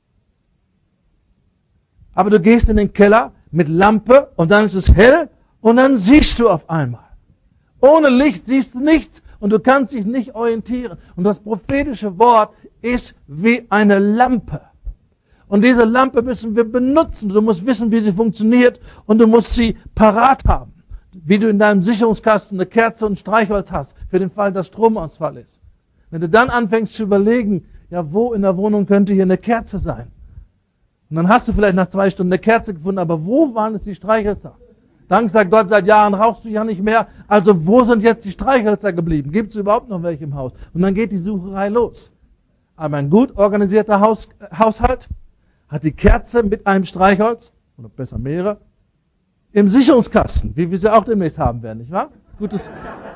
Aber du gehst in den Keller mit Lampe und dann ist es hell und dann siehst du auf einmal. Ohne Licht siehst du nichts und du kannst dich nicht orientieren. Und das prophetische Wort ist wie eine Lampe. Und diese Lampe müssen wir benutzen. Du musst wissen, wie sie funktioniert und du musst sie parat haben. Wie du in deinem Sicherungskasten eine Kerze und ein Streichholz hast, für den Fall, dass Stromausfall ist. Wenn du dann anfängst zu überlegen, ja, wo in der Wohnung könnte hier eine Kerze sein? Und dann hast du vielleicht nach zwei Stunden eine Kerze gefunden, aber wo waren es die Streichhölzer? Dank sagt Gott, seit Jahren rauchst du ja nicht mehr, also wo sind jetzt die Streichhölzer geblieben? Gibt es überhaupt noch welche im Haus? Und dann geht die Sucherei los. Aber ein gut organisierter Haus, äh, Haushalt hat die Kerze mit einem Streichholz, oder besser mehrere, im Sicherungskasten, wie wir sie auch demnächst haben werden, nicht wahr? Gutes.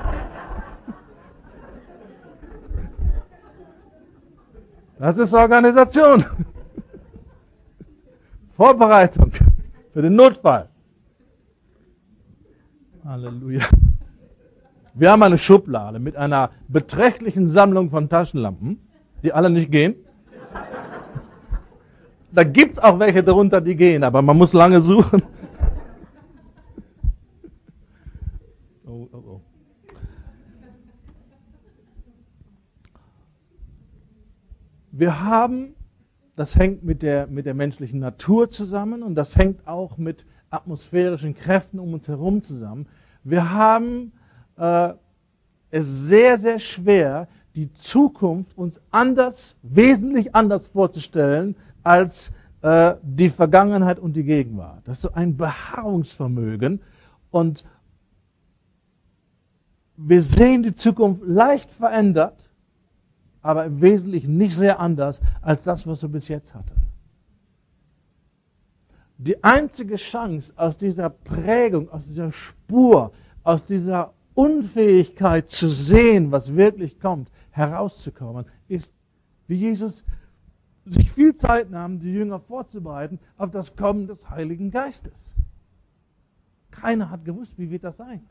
Das ist Organisation. Vorbereitung für den Notfall. Halleluja. Wir haben eine Schublade mit einer beträchtlichen Sammlung von Taschenlampen, die alle nicht gehen. Da gibt es auch welche darunter, die gehen, aber man muss lange suchen. Oh, oh, oh. Wir haben, das hängt mit der, mit der menschlichen Natur zusammen und das hängt auch mit atmosphärischen Kräften um uns herum zusammen. Wir haben äh, es sehr, sehr schwer, die Zukunft uns anders, wesentlich anders vorzustellen, als äh, die Vergangenheit und die Gegenwart. Das ist so ein Beharrungsvermögen und wir sehen die Zukunft leicht verändert, aber im Wesentlichen nicht sehr anders als das, was wir bis jetzt hatten. Die einzige Chance, aus dieser Prägung, aus dieser Spur, aus dieser Unfähigkeit zu sehen, was wirklich kommt, herauszukommen, ist, wie Jesus sich viel Zeit nahm, die Jünger vorzubereiten auf das Kommen des Heiligen Geistes. Keiner hat gewusst, wie wird das sein.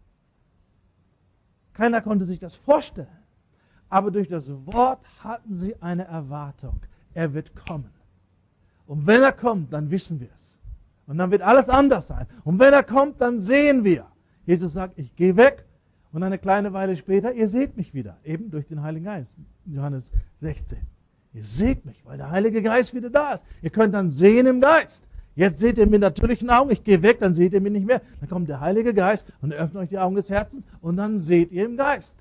Keiner konnte sich das vorstellen. Aber durch das Wort hatten sie eine Erwartung. Er wird kommen. Und wenn er kommt, dann wissen wir es. Und dann wird alles anders sein. Und wenn er kommt, dann sehen wir. Jesus sagt, ich gehe weg. Und eine kleine Weile später, ihr seht mich wieder. Eben durch den Heiligen Geist. Johannes sechzehn. Ihr seht mich, weil der Heilige Geist wieder da ist. Ihr könnt dann sehen im Geist. Jetzt seht ihr mit natürlichen Augen, ich gehe weg, dann seht ihr mich nicht mehr. Dann kommt der Heilige Geist und öffnet euch die Augen des Herzens und dann seht ihr im Geist.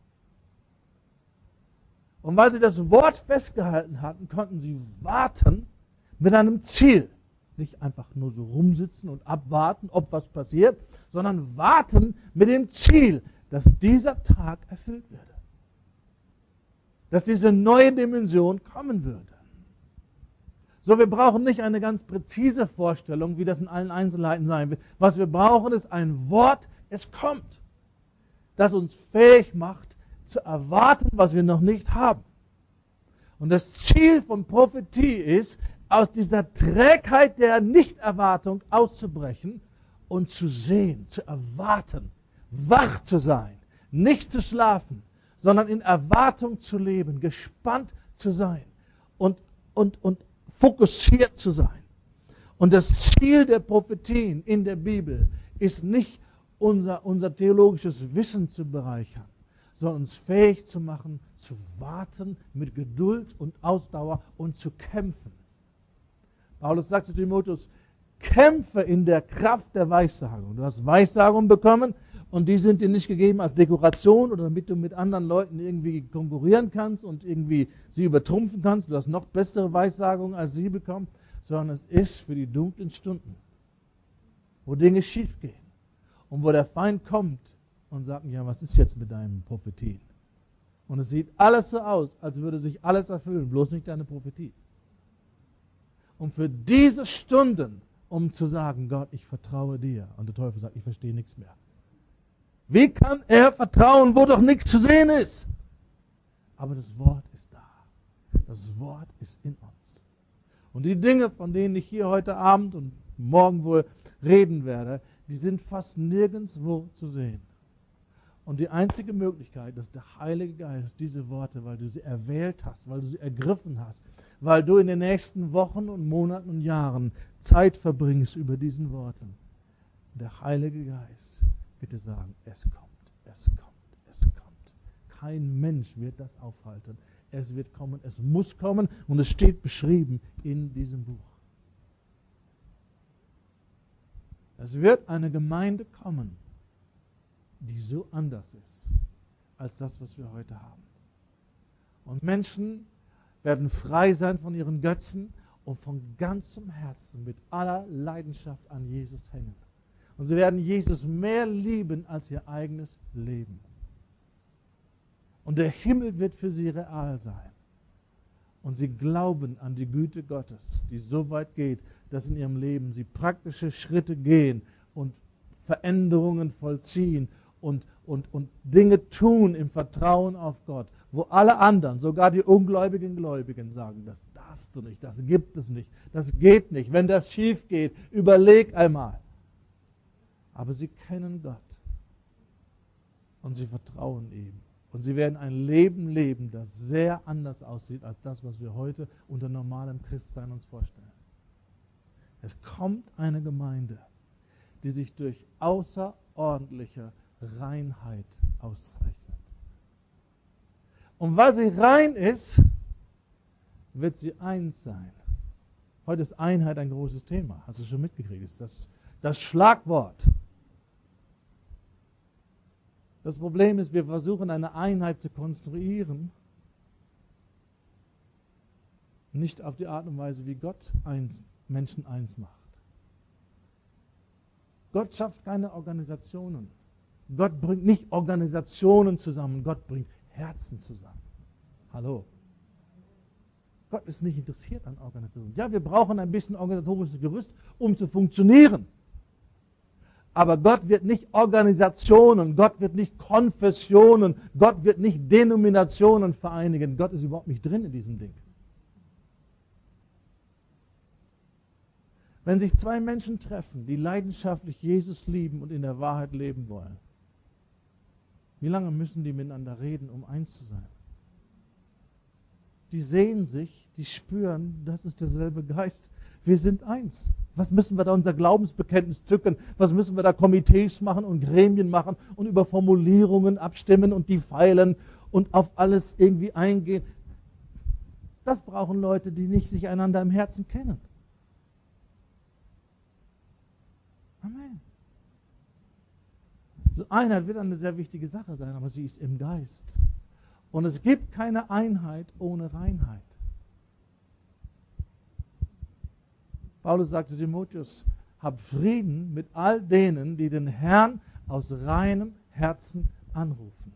Und weil sie das Wort festgehalten hatten, konnten sie warten mit einem Ziel. Nicht einfach nur so rumsitzen und abwarten, ob was passiert, sondern warten mit dem Ziel, dass dieser Tag erfüllt würde. Dass diese neue Dimension kommen würde. So, wir brauchen nicht eine ganz präzise Vorstellung, wie das in allen Einzelheiten sein wird. Was wir brauchen, ist ein Wort, es kommt, das uns fähig macht, zu erwarten, was wir noch nicht haben. Und das Ziel von Prophetie ist, aus dieser Trägheit der Nichterwartung auszubrechen und zu sehen, zu erwarten, wach zu sein, nicht zu schlafen, sondern in Erwartung zu leben, gespannt zu sein und, und, und fokussiert zu sein. Und das Ziel der Prophetien in der Bibel ist nicht unser, unser theologisches Wissen zu bereichern, sondern uns fähig zu machen, zu warten mit Geduld und Ausdauer und zu kämpfen. Paulus sagt zu Timotheus, kämpfe in der Kraft der Weissagung. Du hast Weissagung bekommen und die sind dir nicht gegeben als Dekoration oder damit du mit anderen Leuten irgendwie konkurrieren kannst und irgendwie sie übertrumpfen kannst. Du hast noch bessere Weissagung als sie bekommen, sondern es ist für die dunklen Stunden, wo Dinge schief gehen und wo der Feind kommt und sagt, ja, was ist jetzt mit deinen Prophetien? Und es sieht alles so aus, als würde sich alles erfüllen, bloß nicht deine Prophetie. Und für diese Stunden, um zu sagen, Gott, ich vertraue dir. Und der Teufel sagt, ich verstehe nichts mehr. Wie kann er vertrauen, wo doch nichts zu sehen ist? Aber das Wort ist da. Das Wort ist in uns. Und die Dinge, von denen ich hier heute Abend und morgen wohl reden werde, die sind fast nirgendwo zu sehen. Und die einzige Möglichkeit, dass der Heilige Geist diese Worte, weil du sie erwählt hast, weil du sie ergriffen hast, weil du in den nächsten Wochen und Monaten und Jahren Zeit verbringst über diesen Worten. Der Heilige Geist wird dir sagen, es kommt, es kommt, es kommt. Kein Mensch wird das aufhalten. Es wird kommen, es muss kommen und es steht beschrieben in diesem Buch. Es wird eine Gemeinde kommen, die so anders ist als das, was wir heute haben. Und Menschen werden frei sein von ihren Götzen und von ganzem Herzen mit aller Leidenschaft an Jesus hängen. Und sie werden Jesus mehr lieben als ihr eigenes Leben. Und der Himmel wird für sie real sein. Und sie glauben an die Güte Gottes, die so weit geht, dass in ihrem Leben sie praktische Schritte gehen und Veränderungen vollziehen und, und, und Dinge tun im Vertrauen auf Gott, wo alle anderen, sogar die ungläubigen Gläubigen sagen, das darfst du nicht, das gibt es nicht, das geht nicht. Wenn das schief geht, überleg einmal. Aber sie kennen Gott und sie vertrauen ihm. Und sie werden ein Leben leben, das sehr anders aussieht als das, was wir heute unter normalem Christsein uns vorstellen. Es kommt eine Gemeinde, die sich durch außerordentliche Reinheit auszeichnet. Und weil sie rein ist, wird sie eins sein. Heute ist Einheit ein großes Thema. Hast du schon mitgekriegt? Das ist das, das Schlagwort. Das Problem ist, wir versuchen eine Einheit zu konstruieren, nicht auf die Art und Weise, wie Gott eins, Menschen eins macht. Gott schafft keine Organisationen. Gott bringt nicht Organisationen zusammen, Gott bringt Herzen zusammen. Hallo. Gott ist nicht interessiert an Organisationen. Ja, wir brauchen ein bisschen organisatorisches Gerüst, um zu funktionieren. Aber Gott wird nicht Organisationen, Gott wird nicht Konfessionen, Gott wird nicht Denominationen vereinigen. Gott ist überhaupt nicht drin in diesem Ding. Wenn sich zwei Menschen treffen, die leidenschaftlich Jesus lieben und in der Wahrheit leben wollen, wie lange müssen die miteinander reden, um eins zu sein? Die sehen sich, die spüren, das ist derselbe Geist. Wir sind eins. Was müssen wir da unser Glaubensbekenntnis zücken? Was müssen wir da Komitees machen und Gremien machen und über Formulierungen abstimmen und die feilen und auf alles irgendwie eingehen? Das brauchen Leute, die nicht sich einander im Herzen kennen. Amen. So Einheit wird eine sehr wichtige Sache sein, aber sie ist im Geist. Und es gibt keine Einheit ohne Reinheit. Paulus sagt zu Timotheus, hab Frieden mit all denen, die den Herrn aus reinem Herzen anrufen.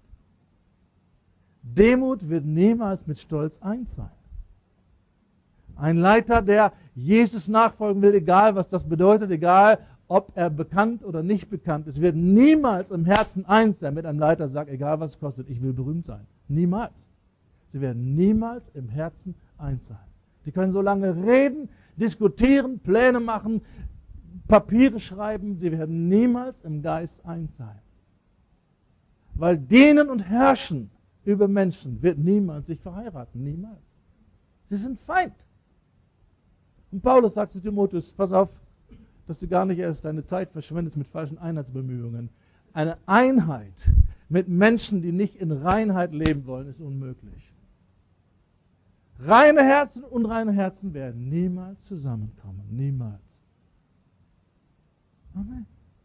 Demut wird niemals mit Stolz eins sein. Ein Leiter, der Jesus nachfolgen will, egal was das bedeutet, egal ob er bekannt oder nicht bekannt ist, wird niemals im Herzen eins sein mit einem Leiter, der sagt, egal was es kostet, ich will berühmt sein. Niemals. Sie werden niemals im Herzen eins sein. Die können so lange reden, diskutieren, Pläne machen, Papiere schreiben, sie werden niemals im Geist eins sein. Weil dienen und herrschen über Menschen wird niemand sich verheiraten, niemals. Sie sind Feind. Und Paulus sagt zu Timotheus, pass auf, dass du gar nicht erst deine Zeit verschwendest mit falschen Einheitsbemühungen. Eine Einheit mit Menschen, die nicht in Reinheit leben wollen, ist unmöglich. Reine Herzen und unreine Herzen werden niemals zusammenkommen. Niemals. Amen.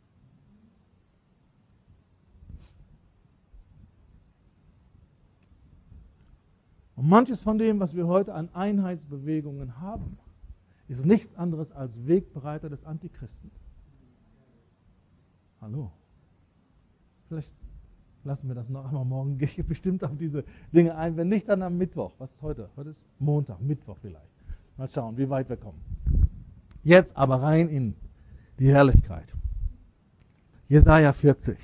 Und manches von dem, was wir heute an Einheitsbewegungen haben, ist nichts anderes als Wegbereiter des Antichristen. Hallo. Vielleicht lassen wir das noch einmal morgen. Gehe ich bestimmt auf diese Dinge ein. Wenn nicht, dann am Mittwoch. Was ist heute? Heute ist Montag, Mittwoch vielleicht. Mal schauen, wie weit wir kommen. Jetzt aber rein in die Herrlichkeit. Jesaja vierzig.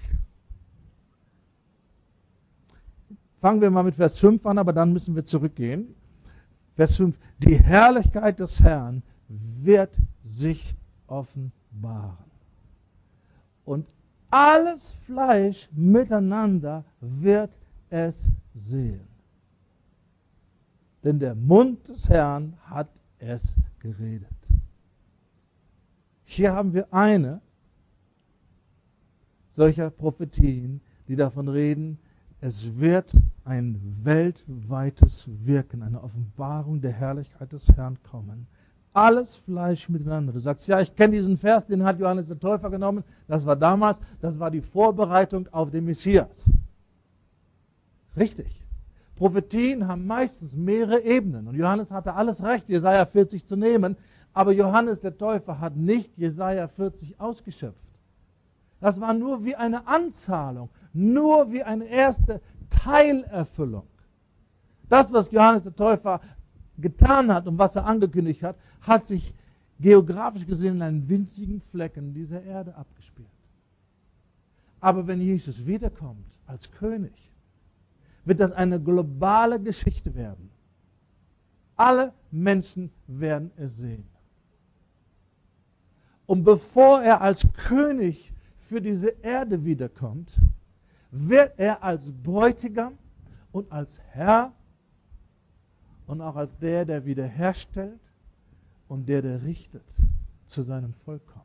Fangen wir mal mit Vers fünf an, aber dann müssen wir zurückgehen. Vers fünf. Die Herrlichkeit des Herrn wird sich offenbaren. Und alles Fleisch miteinander wird es sehen. Denn der Mund des Herrn hat es geredet. Hier haben wir eine solcher Prophetien, die davon reden, es wird ein weltweites Wirken, eine Offenbarung der Herrlichkeit des Herrn kommen. Alles Fleisch miteinander. Du sagst, ja, ich kenne diesen Vers, den hat Johannes der Täufer genommen. Das war damals, das war die Vorbereitung auf den Messias. Richtig. Prophetien haben meistens mehrere Ebenen. Und Johannes hatte alles recht, Jesaja vierzig zu nehmen. Aber Johannes der Täufer hat nicht Jesaja vierzig ausgeschöpft. Das war nur wie eine Anzahlung, nur wie eine erste Teilerfüllung. Das, was Johannes der Täufer getan hat und was er angekündigt hat, hat sich geografisch gesehen in einen winzigen Flecken dieser Erde abgespielt. Aber wenn Jesus wiederkommt als König, wird das eine globale Geschichte werden. Alle Menschen werden es sehen. Und bevor er als König für diese Erde wiederkommt, wird er als Bräutigam und als Herr und auch als der, der wiederherstellt und der, der richtet, zu seinem Volk kommen.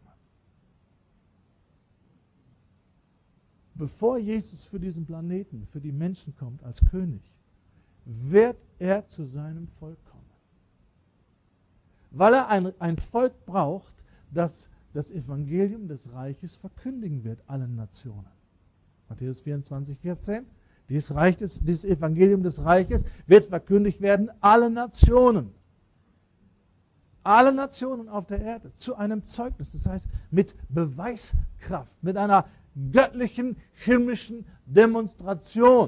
Bevor Jesus für diesen Planeten, für die Menschen kommt als König, wird er zu seinem Volk kommen. Weil er ein, ein Volk braucht, das das Evangelium des Reiches verkündigen wird allen Nationen. Matthäus vierundzwanzig, vierzehn. Dieses, Reich des, dieses Evangelium des Reiches wird verkündigt werden allen Nationen. Alle Nationen auf der Erde zu einem Zeugnis. Das heißt, mit Beweiskraft, mit einer göttlichen, himmlischen Demonstration.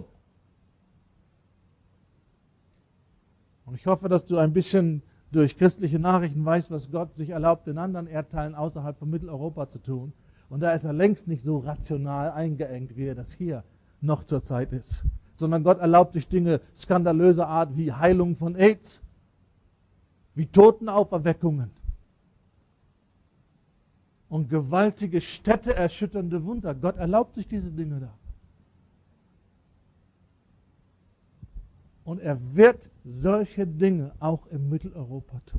Und ich hoffe, dass du ein bisschen durch christliche Nachrichten weiß, was Gott sich erlaubt, in anderen Erdteilen außerhalb von Mitteleuropa zu tun. Und da ist er längst nicht so rational eingeengt, wie er das hier noch zur Zeit ist. Sondern Gott erlaubt sich Dinge skandalöser Art wie Heilung von AIDS, wie Totenauferweckungen und gewaltige, städteerschütternde Wunder. Gott erlaubt sich diese Dinge da. Und er wird solche Dinge auch in Mitteleuropa tun.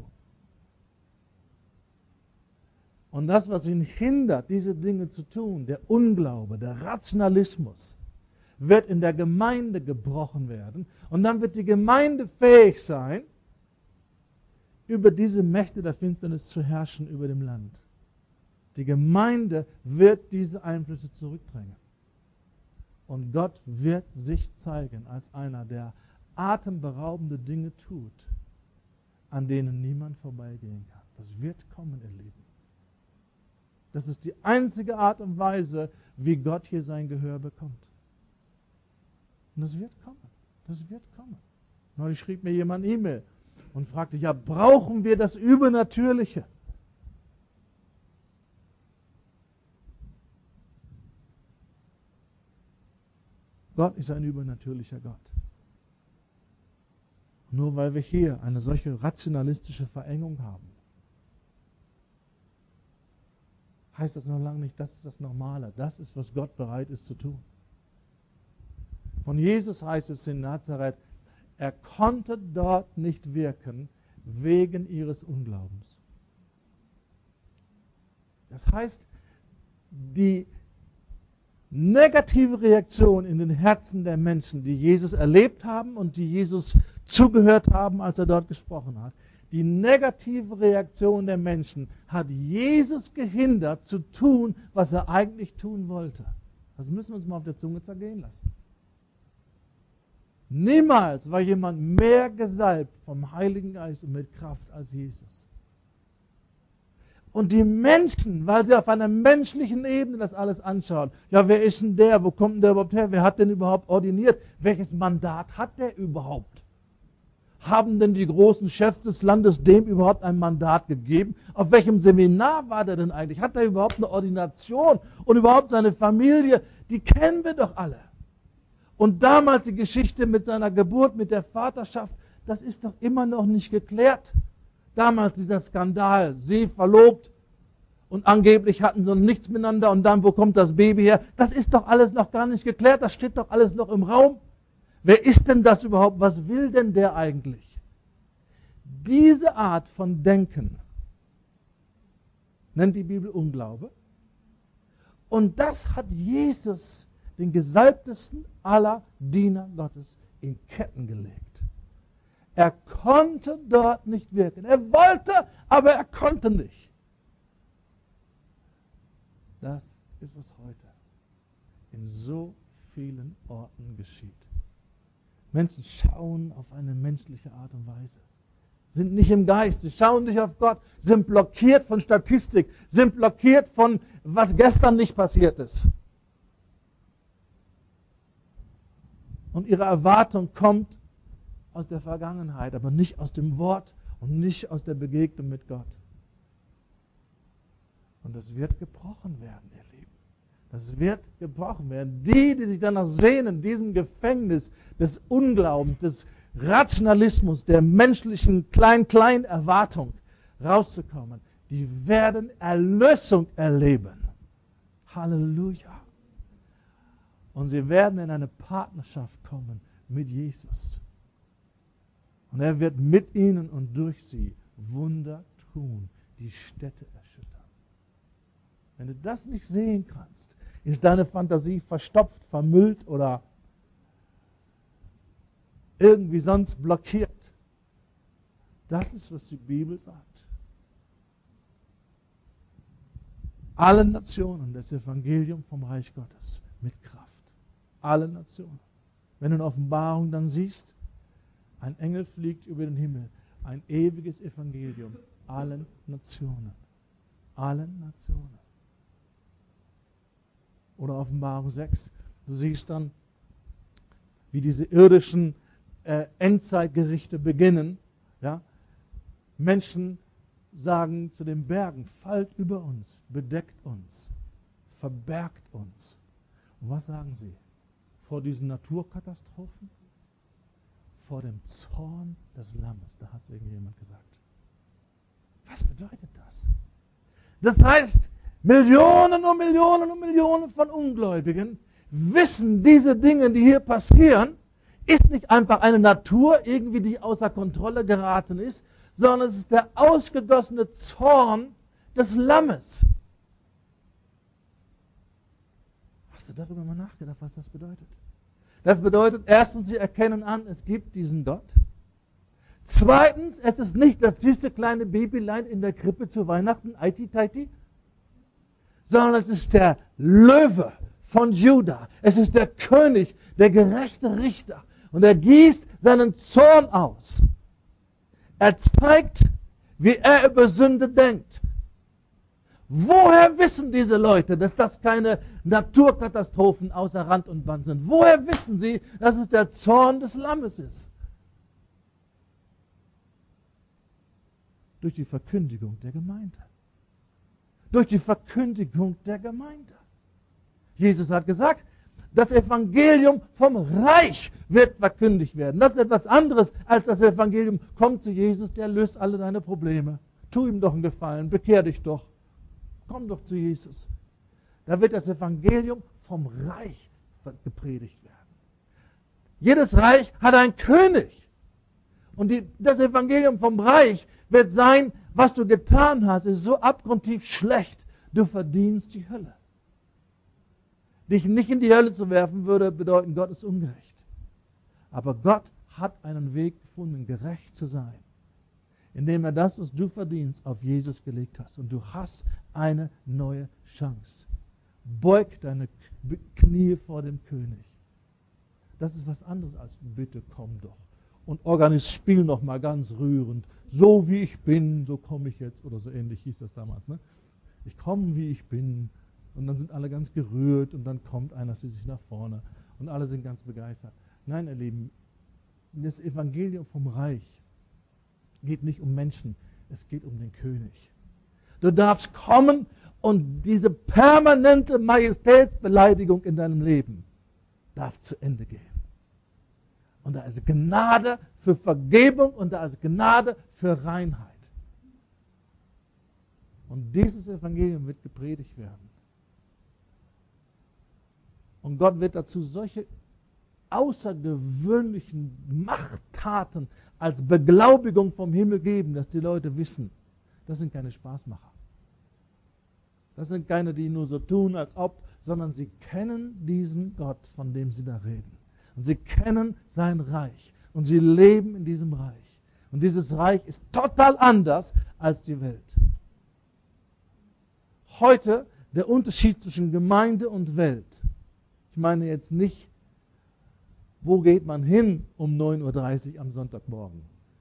Und das, was ihn hindert, diese Dinge zu tun, der Unglaube, der Rationalismus, wird in der Gemeinde gebrochen werden. Und dann wird die Gemeinde fähig sein, über diese Mächte der Finsternis zu herrschen über dem Land. Die Gemeinde wird diese Einflüsse zurückdrängen. Und Gott wird sich zeigen als einer, der atemberaubende Dinge tut, an denen niemand vorbeigehen kann. Das wird kommen, ihr Lieben. Das ist die einzige Art und Weise, wie Gott hier sein Gehör bekommt. Und das wird kommen. Das wird kommen. Neulich schrieb mir jemand E-Mail und fragte, ja, brauchen wir das Übernatürliche? Gott ist ein übernatürlicher Gott. Nur weil wir hier eine solche rationalistische Verengung haben, heißt das noch lange nicht, das ist das Normale. Das ist, was Gott bereit ist zu tun. Von Jesus heißt es in Nazareth, er konnte dort nicht wirken wegen ihres Unglaubens. Das heißt, die negative Reaktion in den Herzen der Menschen, die Jesus erlebt haben und die Jesus zugehört haben, als er dort gesprochen hat, die negative Reaktion der Menschen hat Jesus gehindert zu tun, was er eigentlich tun wollte. Das müssen wir uns mal auf der Zunge zergehen lassen. Niemals war jemand mehr gesalbt vom Heiligen Geist und mit Kraft als Jesus. Und die Menschen, weil sie auf einer menschlichen Ebene das alles anschauen, ja, wer ist denn der, wo kommt denn der überhaupt her, wer hat denn überhaupt ordiniert, welches Mandat hat der überhaupt? Haben denn die großen Chefs des Landes dem überhaupt ein Mandat gegeben? Auf welchem Seminar war der denn eigentlich? Hat er überhaupt eine Ordination? Und überhaupt seine Familie, die kennen wir doch alle. Und damals die Geschichte mit seiner Geburt, mit der Vaterschaft, das ist doch immer noch nicht geklärt. Damals dieser Skandal, sie verlobt und angeblich hatten sie nichts miteinander und dann, wo kommt das Baby her? Das ist doch alles noch gar nicht geklärt, das steht doch alles noch im Raum. Wer ist denn das überhaupt? Was will denn der eigentlich? Diese Art von Denken nennt die Bibel Unglaube. Und das hat Jesus, den gesalbtesten aller Diener Gottes, in Ketten gelegt. Er konnte dort nicht wirken. Er wollte, aber er konnte nicht. Das ist, was heute in so vielen Orten geschieht. Menschen schauen auf eine menschliche Art und Weise, sind nicht im Geist, sie schauen nicht auf Gott, sind blockiert von Statistik, sind blockiert von, was gestern nicht passiert ist. Und ihre Erwartung kommt aus der Vergangenheit, aber nicht aus dem Wort und nicht aus der Begegnung mit Gott. Und das wird gebrochen werden, ihr Lieben. Das wird gebrochen werden. Die, die sich danach sehnen, diesem Gefängnis des Unglaubens, des Rationalismus, der menschlichen Klein-Klein-Erwartung rauszukommen, die werden Erlösung erleben. Halleluja. Und sie werden in eine Partnerschaft kommen mit Jesus. Und er wird mit ihnen und durch sie Wunder tun, die Städte erschüttern. Wenn du das nicht sehen kannst, ist deine Fantasie verstopft, vermüllt oder irgendwie sonst blockiert. Das ist, was die Bibel sagt. Alle Nationen das Evangelium vom Reich Gottes mit Kraft. Alle Nationen. Wenn du in Offenbarung dann siehst, ein Engel fliegt über den Himmel, ein ewiges Evangelium allen Nationen. Allen Nationen. Oder Offenbarung sechs, du siehst dann, wie diese irdischen äh, Endzeitgerichte beginnen. Ja? Menschen sagen zu den Bergen, fallt über uns, bedeckt uns, verbergt uns. Und was sagen sie? Vor diesen Naturkatastrophen? Vor dem Zorn des Lammes. Da hat es irgendjemand gesagt. Was bedeutet das? Das heißt, Millionen und Millionen und Millionen von Ungläubigen wissen, diese Dinge, die hier passieren, ist nicht einfach eine Natur, irgendwie die außer Kontrolle geraten ist, sondern es ist der ausgegossene Zorn des Lammes. Hast du darüber mal nachgedacht, was das bedeutet? Das bedeutet, erstens, sie erkennen an, es gibt diesen Gott. Zweitens, es ist nicht das süße kleine Babylein in der Krippe zu Weihnachten, Aiti-Taiti, sondern es ist der Löwe von Juda. Es ist der König, der gerechte Richter. Und er gießt seinen Zorn aus. Er zeigt, wie er über Sünde denkt. Woher wissen diese Leute, dass das keine Naturkatastrophen außer Rand und Band sind? Woher wissen sie, dass es der Zorn des Lammes ist? Durch die Verkündigung der Gemeinde. Durch die Verkündigung der Gemeinde. Jesus hat gesagt, das Evangelium vom Reich wird verkündigt werden. Das ist etwas anderes als das Evangelium. Komm zu Jesus, der löst alle deine Probleme. Tu ihm doch einen Gefallen, bekehr dich doch. komm doch zu Jesus. Da wird das Evangelium vom Reich gepredigt werden. Jedes Reich hat einen König. Und die, das Evangelium vom Reich wird sein, was du getan hast, ist so abgrundtief schlecht, du verdienst die Hölle. Dich nicht in die Hölle zu werfen, würde bedeuten, Gott ist ungerecht. Aber Gott hat einen Weg gefunden, gerecht zu sein, indem er das, was du verdienst, auf Jesus gelegt hast. Und du hast eine neue Chance. Beug deine Knie vor dem König. Das ist was anderes als bitte komm doch. Und organisier, spiel noch mal ganz rührend. So wie ich bin, so komme ich jetzt. Oder so ähnlich hieß das damals. Ne? Ich komme wie ich bin. Und dann sind alle ganz gerührt. Und dann kommt einer schließlich nach vorne. Und alle sind ganz begeistert. Nein, ihr Lieben, das Evangelium vom Reich geht nicht um Menschen. Es geht um den König. Du darfst kommen und diese permanente Majestätsbeleidigung in deinem Leben darf zu Ende gehen. Und da ist Gnade für Vergebung und da ist Gnade für Reinheit. Und dieses Evangelium wird gepredigt werden. Und Gott wird dazu solche außergewöhnlichen Machttaten als Beglaubigung vom Himmel geben, dass die Leute wissen, das sind keine Spaßmacher. Das sind keine, die nur so tun, als ob, sondern sie kennen diesen Gott, von dem sie da reden. Und sie kennen sein Reich. Und sie leben in diesem Reich. Und dieses Reich ist total anders als die Welt. Heute der Unterschied zwischen Gemeinde und Welt. Ich meine jetzt nicht, wo geht man hin um neun Uhr dreißig am Sonntagmorgen,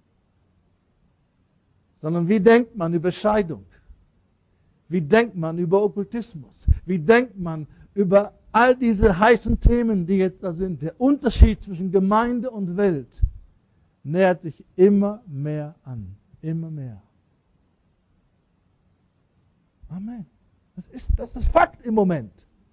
sondern wie denkt man über Scheidung? Wie denkt man über Okkultismus? Wie denkt man über all diese heißen Themen, die jetzt da sind? Der Unterschied zwischen Gemeinde und Welt nähert sich immer mehr an. Immer mehr. Amen. Das ist, das ist Fakt im Moment.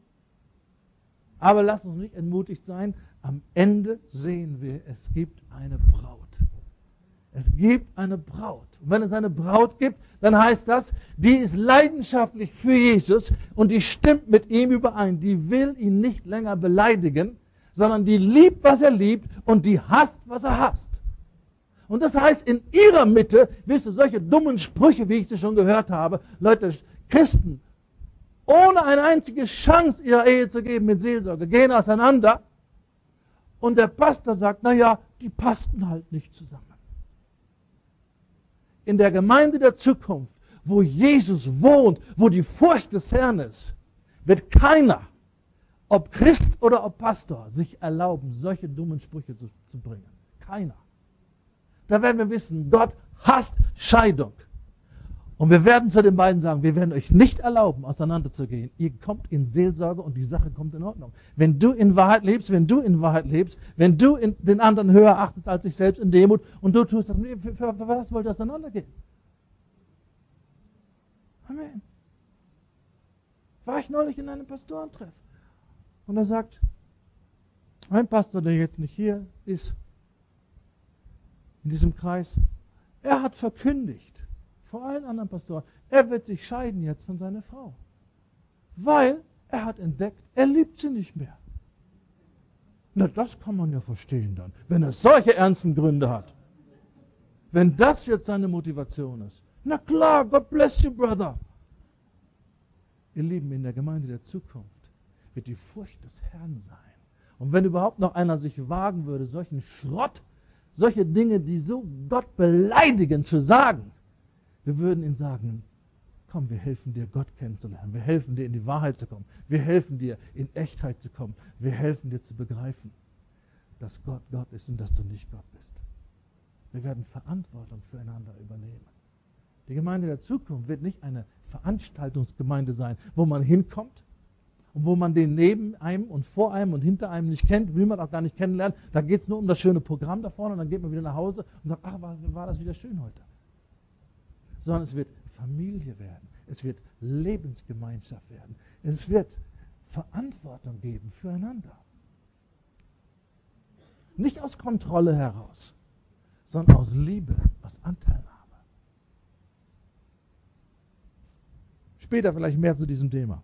Aber lasst uns nicht entmutigt sein. Am Ende sehen wir, es gibt eine Braut. Es gibt eine Braut. Und wenn es eine Braut gibt, dann heißt das, die ist leidenschaftlich für Jesus und die stimmt mit ihm überein. Die will ihn nicht länger beleidigen, sondern die liebt, was er liebt und die hasst, was er hasst. Und das heißt, in ihrer Mitte, wisst ihr, solche dummen Sprüche, wie ich sie schon gehört habe, Leute, Christen, ohne eine einzige Chance ihrer Ehe zu geben mit Seelsorge, gehen auseinander und der Pastor sagt, naja, die passten halt nicht zusammen. In der Gemeinde der Zukunft, wo Jesus wohnt, wo die Furcht des Herrn ist, wird keiner, ob Christ oder ob Pastor, sich erlauben, solche dummen Sprüche zu, zu bringen. Keiner. Da werden wir wissen, Gott hasst Scheidung. Und wir werden zu den beiden sagen, wir werden euch nicht erlauben, auseinanderzugehen. Ihr kommt in Seelsorge und die Sache kommt in Ordnung. Wenn du in Wahrheit lebst, wenn du in Wahrheit lebst, wenn du in den anderen höher achtest als dich selbst in Demut und du tust das, für, für, für was wollt ihr auseinandergehen? Amen. War ich neulich in einem Pastorentreff und er sagt, ein Pastor, der jetzt nicht hier ist, in diesem Kreis, er hat verkündigt, vor allen anderen Pastoren, er wird sich scheiden jetzt von seiner Frau. Weil er hat entdeckt, er liebt sie nicht mehr. Na, das kann man ja verstehen dann, wenn er solche ernsten Gründe hat. Wenn das jetzt seine Motivation ist. Na klar, God bless you, brother. Ihr Lieben, in der Gemeinde der Zukunft wird die Furcht des Herrn sein. Und wenn überhaupt noch einer sich wagen würde, solchen Schrott, solche Dinge, die so Gott beleidigen, zu sagen, wir würden ihm sagen, komm, wir helfen dir, Gott kennenzulernen. Wir helfen dir, in die Wahrheit zu kommen. Wir helfen dir, in Echtheit zu kommen. Wir helfen dir zu begreifen, dass Gott Gott ist und dass du nicht Gott bist. Wir werden Verantwortung füreinander übernehmen. Die Gemeinde der Zukunft wird nicht eine Veranstaltungsgemeinde sein, wo man hinkommt und wo man den neben einem und vor einem und hinter einem nicht kennt, will man auch gar nicht kennenlernen. Da geht es nur um das schöne Programm da vorne und dann geht man wieder nach Hause und sagt, ach, war, war das wieder schön heute. Sondern es wird Familie werden. Es wird Lebensgemeinschaft werden. Es wird Verantwortung geben füreinander. Nicht aus Kontrolle heraus, sondern aus Liebe, aus Anteilnahme. später vielleicht mehr zu diesem Thema.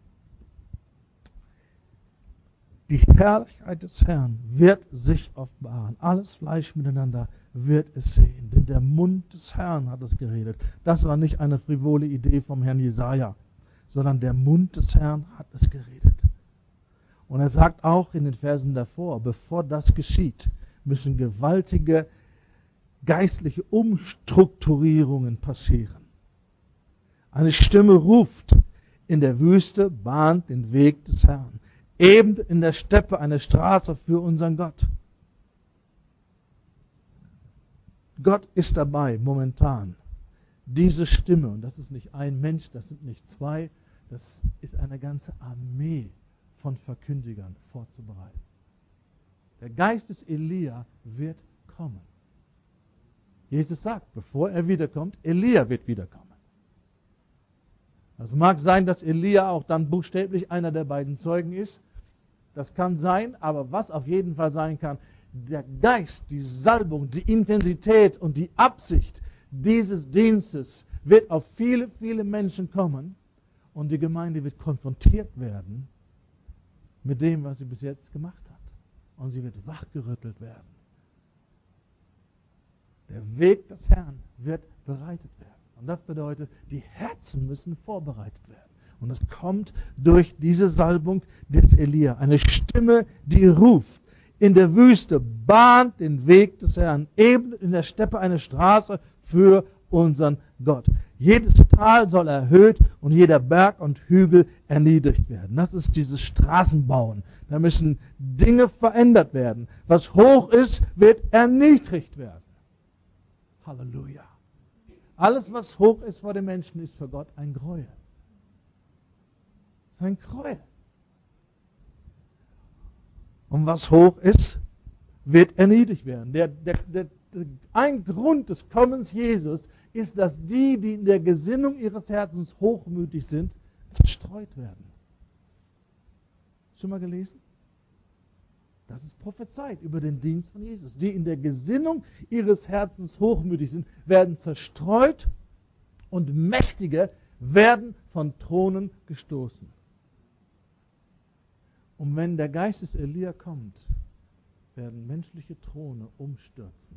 Die Herrlichkeit des Herrn wird sich offenbaren. Alles Fleisch miteinander wird es sehen. Denn der Mund des Herrn hat es geredet. Das war nicht eine frivole Idee vom Herrn Jesaja, sondern der Mund des Herrn hat es geredet. Und er sagt auch in den Versen davor, bevor das geschieht, müssen gewaltige geistliche Umstrukturierungen passieren. Eine Stimme ruft, in der Wüste bahnt den Weg des Herrn. Eben in der Steppe eine Straße für unseren Gott. Gott ist dabei, momentan, diese Stimme, und das ist nicht ein Mensch, das sind nicht zwei, das ist eine ganze Armee von Verkündigern vorzubereiten. Der Geist des Elia wird kommen. Jesus sagt, bevor er wiederkommt, Elia wird wiederkommen. Es mag sein, dass Elia auch dann buchstäblich einer der beiden Zeugen ist. Das kann sein, aber was auf jeden Fall sein kann, der Geist, die Salbung, die Intensität und die Absicht dieses Dienstes wird auf viele, viele Menschen kommen und die Gemeinde wird konfrontiert werden mit dem, was sie bis jetzt gemacht hat. Und sie wird wachgerüttelt werden. Der Weg des Herrn wird bereitet werden. Und das bedeutet, die Herzen müssen vorbereitet werden. Und es kommt durch diese Salbung des Elia. Eine Stimme, die ruft, in der Wüste bahnt den Weg des Herrn. Eben in der Steppe eine Straße für unseren Gott. Jedes Tal soll erhöht und jeder Berg und Hügel erniedrigt werden. Das ist dieses Straßenbauen. Da müssen Dinge verändert werden. Was hoch ist, wird erniedrigt werden. Halleluja. Alles, was hoch ist vor den Menschen, ist für Gott ein Gräuel. Es ist ein Gräuel. Und was hoch ist, wird erniedrigt werden. Der, der, der, der, ein Grund des Kommens Jesus ist, dass die, die in der Gesinnung ihres Herzens hochmütig sind, zerstreut werden. Schon mal gelesen? Das ist prophezeit über den Dienst von Jesus. Die in der Gesinnung ihres Herzens hochmütig sind, werden zerstreut und Mächtige werden von Thronen gestoßen. Und wenn der Geist des Elia kommt, werden menschliche Throne umstürzen.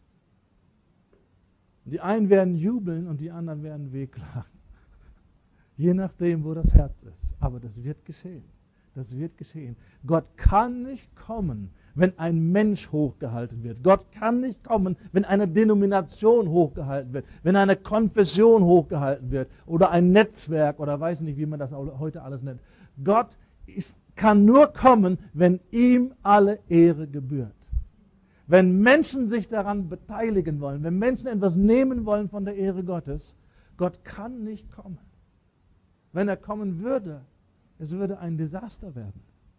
Die einen werden jubeln und die anderen werden wehklagen. Je nachdem, wo das Herz ist. Aber das wird geschehen. Das wird geschehen. Gott kann nicht kommen, wenn ein Mensch hochgehalten wird. Gott kann nicht kommen, wenn eine Denomination hochgehalten wird, wenn eine Konfession hochgehalten wird oder ein Netzwerk oder weiß nicht, wie man das heute alles nennt. Gott ist, kann nur kommen, wenn ihm alle Ehre gebührt. Wenn Menschen sich daran beteiligen wollen, wenn Menschen etwas nehmen wollen von der Ehre Gottes, Gott kann nicht kommen. Wenn er kommen würde, es würde ein Desaster werden.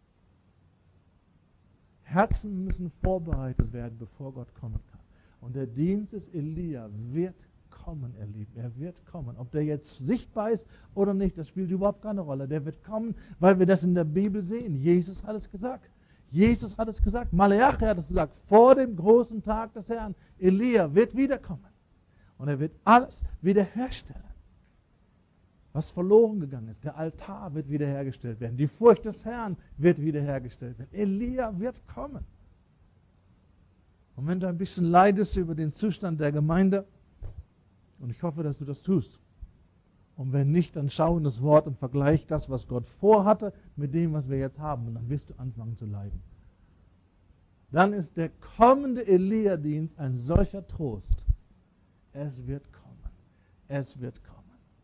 Herzen müssen vorbereitet werden, bevor Gott kommen kann. Und der Dienst des Elia wird kommen, ihr Lieben. Er wird kommen. Ob der jetzt sichtbar ist oder nicht, das spielt überhaupt keine Rolle. Der wird kommen, weil wir das in der Bibel sehen. Jesus hat es gesagt. Jesus hat es gesagt. Malachi hat es gesagt. Vor dem großen Tag des Herrn. Elia wird wiederkommen. Und er wird alles wiederherstellen, was verloren gegangen ist. Der Altar wird wiederhergestellt werden. Die Furcht des Herrn wird wiederhergestellt werden. Elia wird kommen. Und wenn du ein bisschen leidest über den Zustand der Gemeinde, und ich hoffe, dass du das tust, und wenn nicht, dann schau in das Wort und vergleich das, was Gott vorhatte, mit dem, was wir jetzt haben. Und dann wirst du anfangen zu leiden. Dann ist der kommende Elia-Dienst ein solcher Trost. Es wird kommen. Es wird kommen.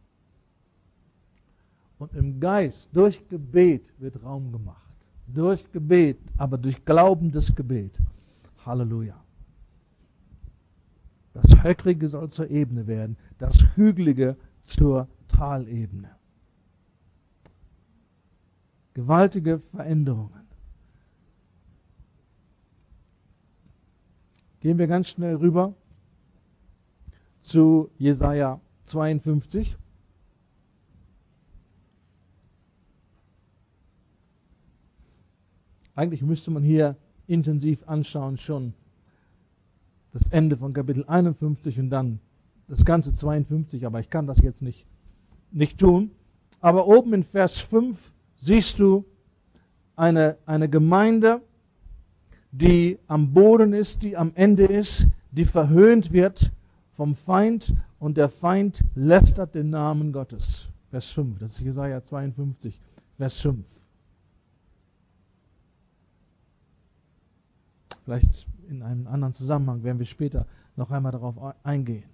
Und im Geist, durch Gebet wird Raum gemacht. Durch Gebet, aber durch glaubendes Gebet. Halleluja. Das Höckrige soll zur Ebene werden, das Hügelige zur Talebene. Gewaltige Veränderungen. Gehen wir ganz schnell rüber zu Jesaja zweiundfünfzig. Eigentlich müsste man hier intensiv anschauen schon das Ende von Kapitel einundfünfzig und dann das ganze zweiundfünfzig, aber ich kann das jetzt nicht, nicht tun. Aber oben in Vers fünf siehst du eine, eine Gemeinde, die am Boden ist, die am Ende ist, die verhöhnt wird vom Feind und der Feind lästert den Namen Gottes. Vers fünf, das ist Jesaja zweiundfünfzig, Vers fünf. Vielleicht in einem anderen Zusammenhang werden wir später noch einmal darauf eingehen.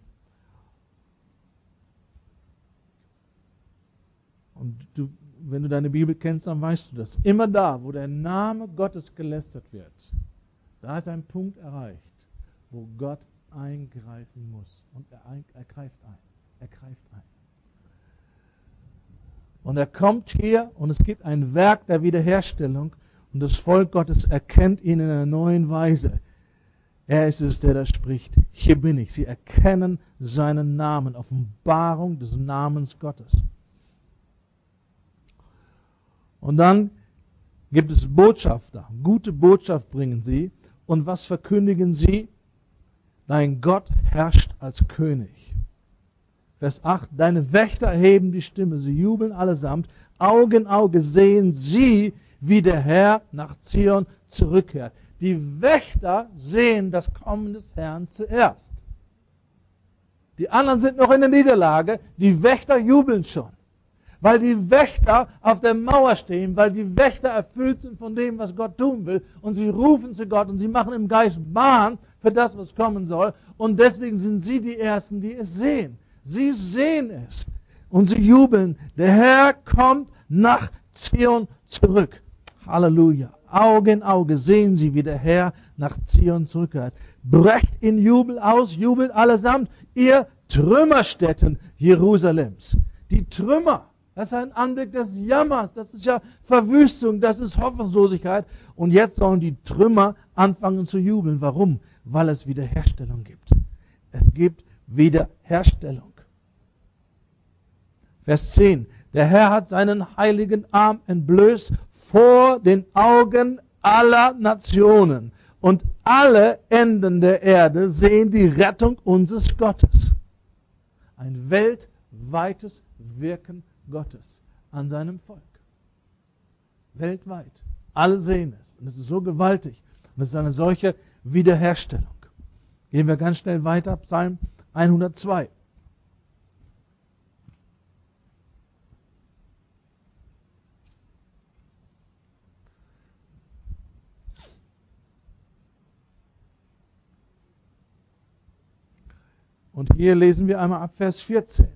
Und du, wenn du deine Bibel kennst, dann weißt du das. Immer da, wo der Name Gottes gelästert wird, da ist ein Punkt erreicht, wo Gott eingreifen muss. Und er, ein, er greift ein. Er greift ein. Und er kommt hier und es gibt ein Werk der Wiederherstellung und das Volk Gottes erkennt ihn in einer neuen Weise. Er ist es, der da spricht. Hier bin ich. Sie erkennen seinen Namen, Offenbarung des Namens Gottes. Und dann gibt es Botschafter. Gute Botschaft bringen sie. Und was verkündigen sie? Dein Gott herrscht als König. Vers acht. Deine Wächter heben die Stimme. Sie jubeln allesamt. Auge in Auge sehen sie, wie der Herr nach Zion zurückkehrt. Die Wächter sehen das Kommen des Herrn zuerst. Die anderen sind noch in der Niederlage. Die Wächter jubeln schon. Weil die Wächter auf der Mauer stehen, weil die Wächter erfüllt sind von dem, was Gott tun will. Und sie rufen zu Gott und sie machen im Geist Bahn für das, was kommen soll. Und deswegen sind sie die Ersten, die es sehen. Sie sehen es und sie jubeln. Der Herr kommt nach Zion zurück. Halleluja. Auge in Auge sehen sie, wie der Herr nach Zion zurückkehrt. Brecht in Jubel aus, jubelt allesamt, ihr Trümmerstätten Jerusalems. Die Trümmer. Das ist ein Anblick des Jammers, das ist ja Verwüstung, das ist Hoffnungslosigkeit. Und jetzt sollen die Trümmer anfangen zu jubeln. Warum? Weil es Wiederherstellung gibt. Es gibt Wiederherstellung. Vers zehn. Der Herr hat seinen heiligen Arm entblößt vor den Augen aller Nationen. Und alle Enden der Erde sehen die Rettung unseres Gottes. Ein weltweites Wirken Gottes an seinem Volk. Weltweit. Alle sehen es. Und es ist so gewaltig. Und es ist eine solche Wiederherstellung. Gehen wir ganz schnell weiter. Psalm hundertzwei. Und hier lesen wir einmal ab Vers vierzehn.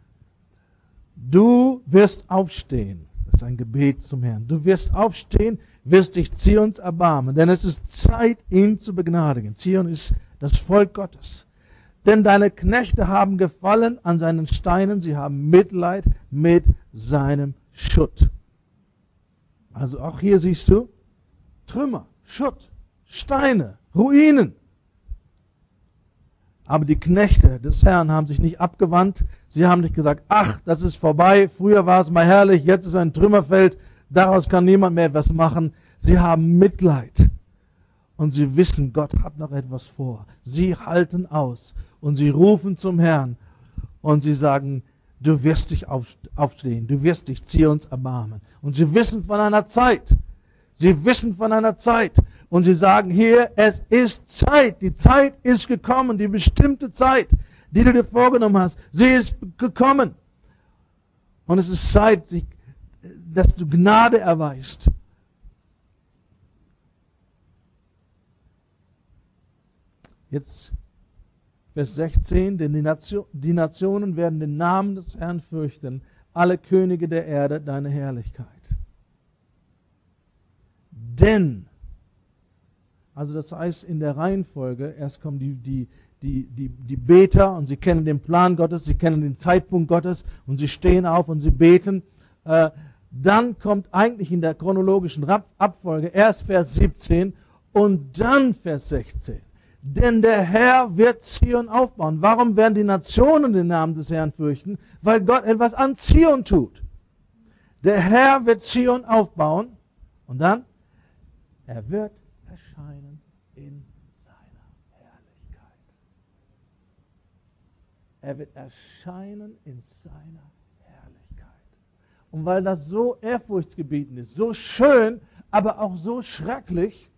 Du wirst aufstehen. Das ist ein Gebet zum Herrn. Du wirst aufstehen, wirst dich Zions erbarmen. Denn es ist Zeit, ihn zu begnadigen. Zion ist das Volk Gottes. Denn deine Knechte haben gefallen an seinen Steinen. Sie haben Mitleid mit seinem Schutt. Also auch hier siehst du Trümmer, Schutt, Steine, Ruinen. Aber die Knechte des Herrn haben sich nicht abgewandt. Sie haben nicht gesagt, ach, das ist vorbei, früher war es mal herrlich, jetzt ist ein Trümmerfeld, daraus kann niemand mehr etwas machen. Sie haben Mitleid. Und sie wissen, Gott hat noch etwas vor. Sie halten aus und sie rufen zum Herrn und sie sagen, du wirst dich aufstehen, du wirst dich Zions erbarmen. Und sie wissen von einer Zeit, sie wissen von einer Zeit, und sie sagen hier, es ist Zeit, die Zeit ist gekommen, die bestimmte Zeit, die du dir vorgenommen hast, sie ist gekommen. Und es ist Zeit, dass du Gnade erweist. Jetzt Vers sechzehn, denn die, Nation, die Nationen werden den Namen des Herrn fürchten, alle Könige der Erde deine Herrlichkeit. Denn Also das heißt in der Reihenfolge, erst kommen die, die, die, die, die Beter und sie kennen den Plan Gottes, sie kennen den Zeitpunkt Gottes und sie stehen auf und sie beten. Äh, dann kommt eigentlich in der chronologischen Abfolge erst Vers siebzehn und dann Vers sechzehn. Denn der Herr wird Zion aufbauen. Warum werden die Nationen den Namen des Herrn fürchten? Weil Gott etwas an Zion tut. Der Herr wird Zion aufbauen und dann, er wird erscheinen in seiner Herrlichkeit. Er wird erscheinen in seiner Herrlichkeit. Und weil das so ehrfurchtsgebietend ist, so schön, aber auch so schrecklich,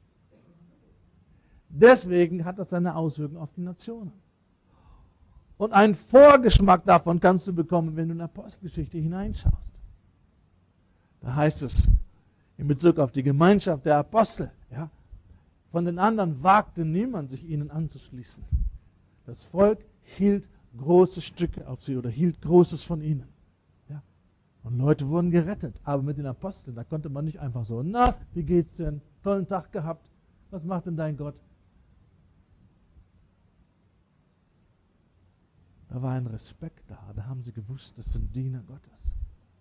deswegen hat das seine Auswirkungen auf die Nationen. Und einen Vorgeschmack davon kannst du bekommen, wenn du in die Apostelgeschichte hineinschaust. Da heißt es in Bezug auf die Gemeinschaft der Apostel, ja, von den anderen wagte niemand, sich ihnen anzuschließen. Das Volk hielt große Stücke auf sie oder hielt Großes von ihnen. Ja. Und Leute wurden gerettet. Aber mit den Aposteln, da konnte man nicht einfach so, na, wie geht's denn? Tollen Tag gehabt. Was macht denn dein Gott? Da war ein Respekt da. Da haben sie gewusst, das sind Diener Gottes.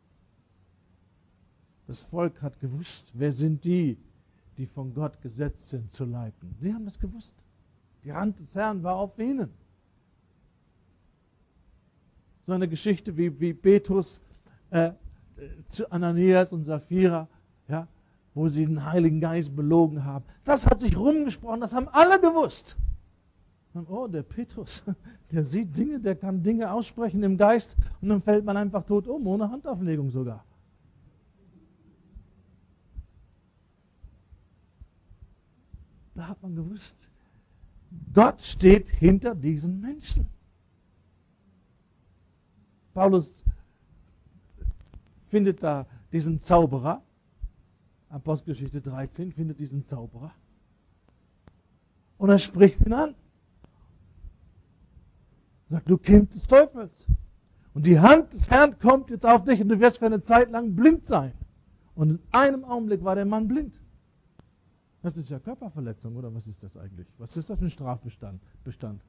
Das Volk hat gewusst, wer sind die, die von Gott gesetzt sind zu leiten. Sie haben das gewusst. Die Hand des Herrn war auf ihnen. So eine Geschichte wie, wie Petrus äh, zu Ananias und Sapphira, ja, wo sie den Heiligen Geist belogen haben. Das hat sich rumgesprochen, das haben alle gewusst. Und, oh, der Petrus, der sieht Dinge, der kann Dinge aussprechen im Geist und dann fällt man einfach tot um, ohne Handauflegung sogar. Da hat man gewusst, Gott steht hinter diesen Menschen. Paulus findet da diesen Zauberer, Apostelgeschichte dreizehn, findet diesen Zauberer und er spricht ihn an. Sagt, du Kind des Teufels. Und die Hand des Herrn kommt jetzt auf dich und du wirst für eine Zeit lang blind sein. Und in einem Augenblick war der Mann blind. Das ist ja Körperverletzung, oder was ist das eigentlich? Was ist das für ein Strafbestand? Bestand?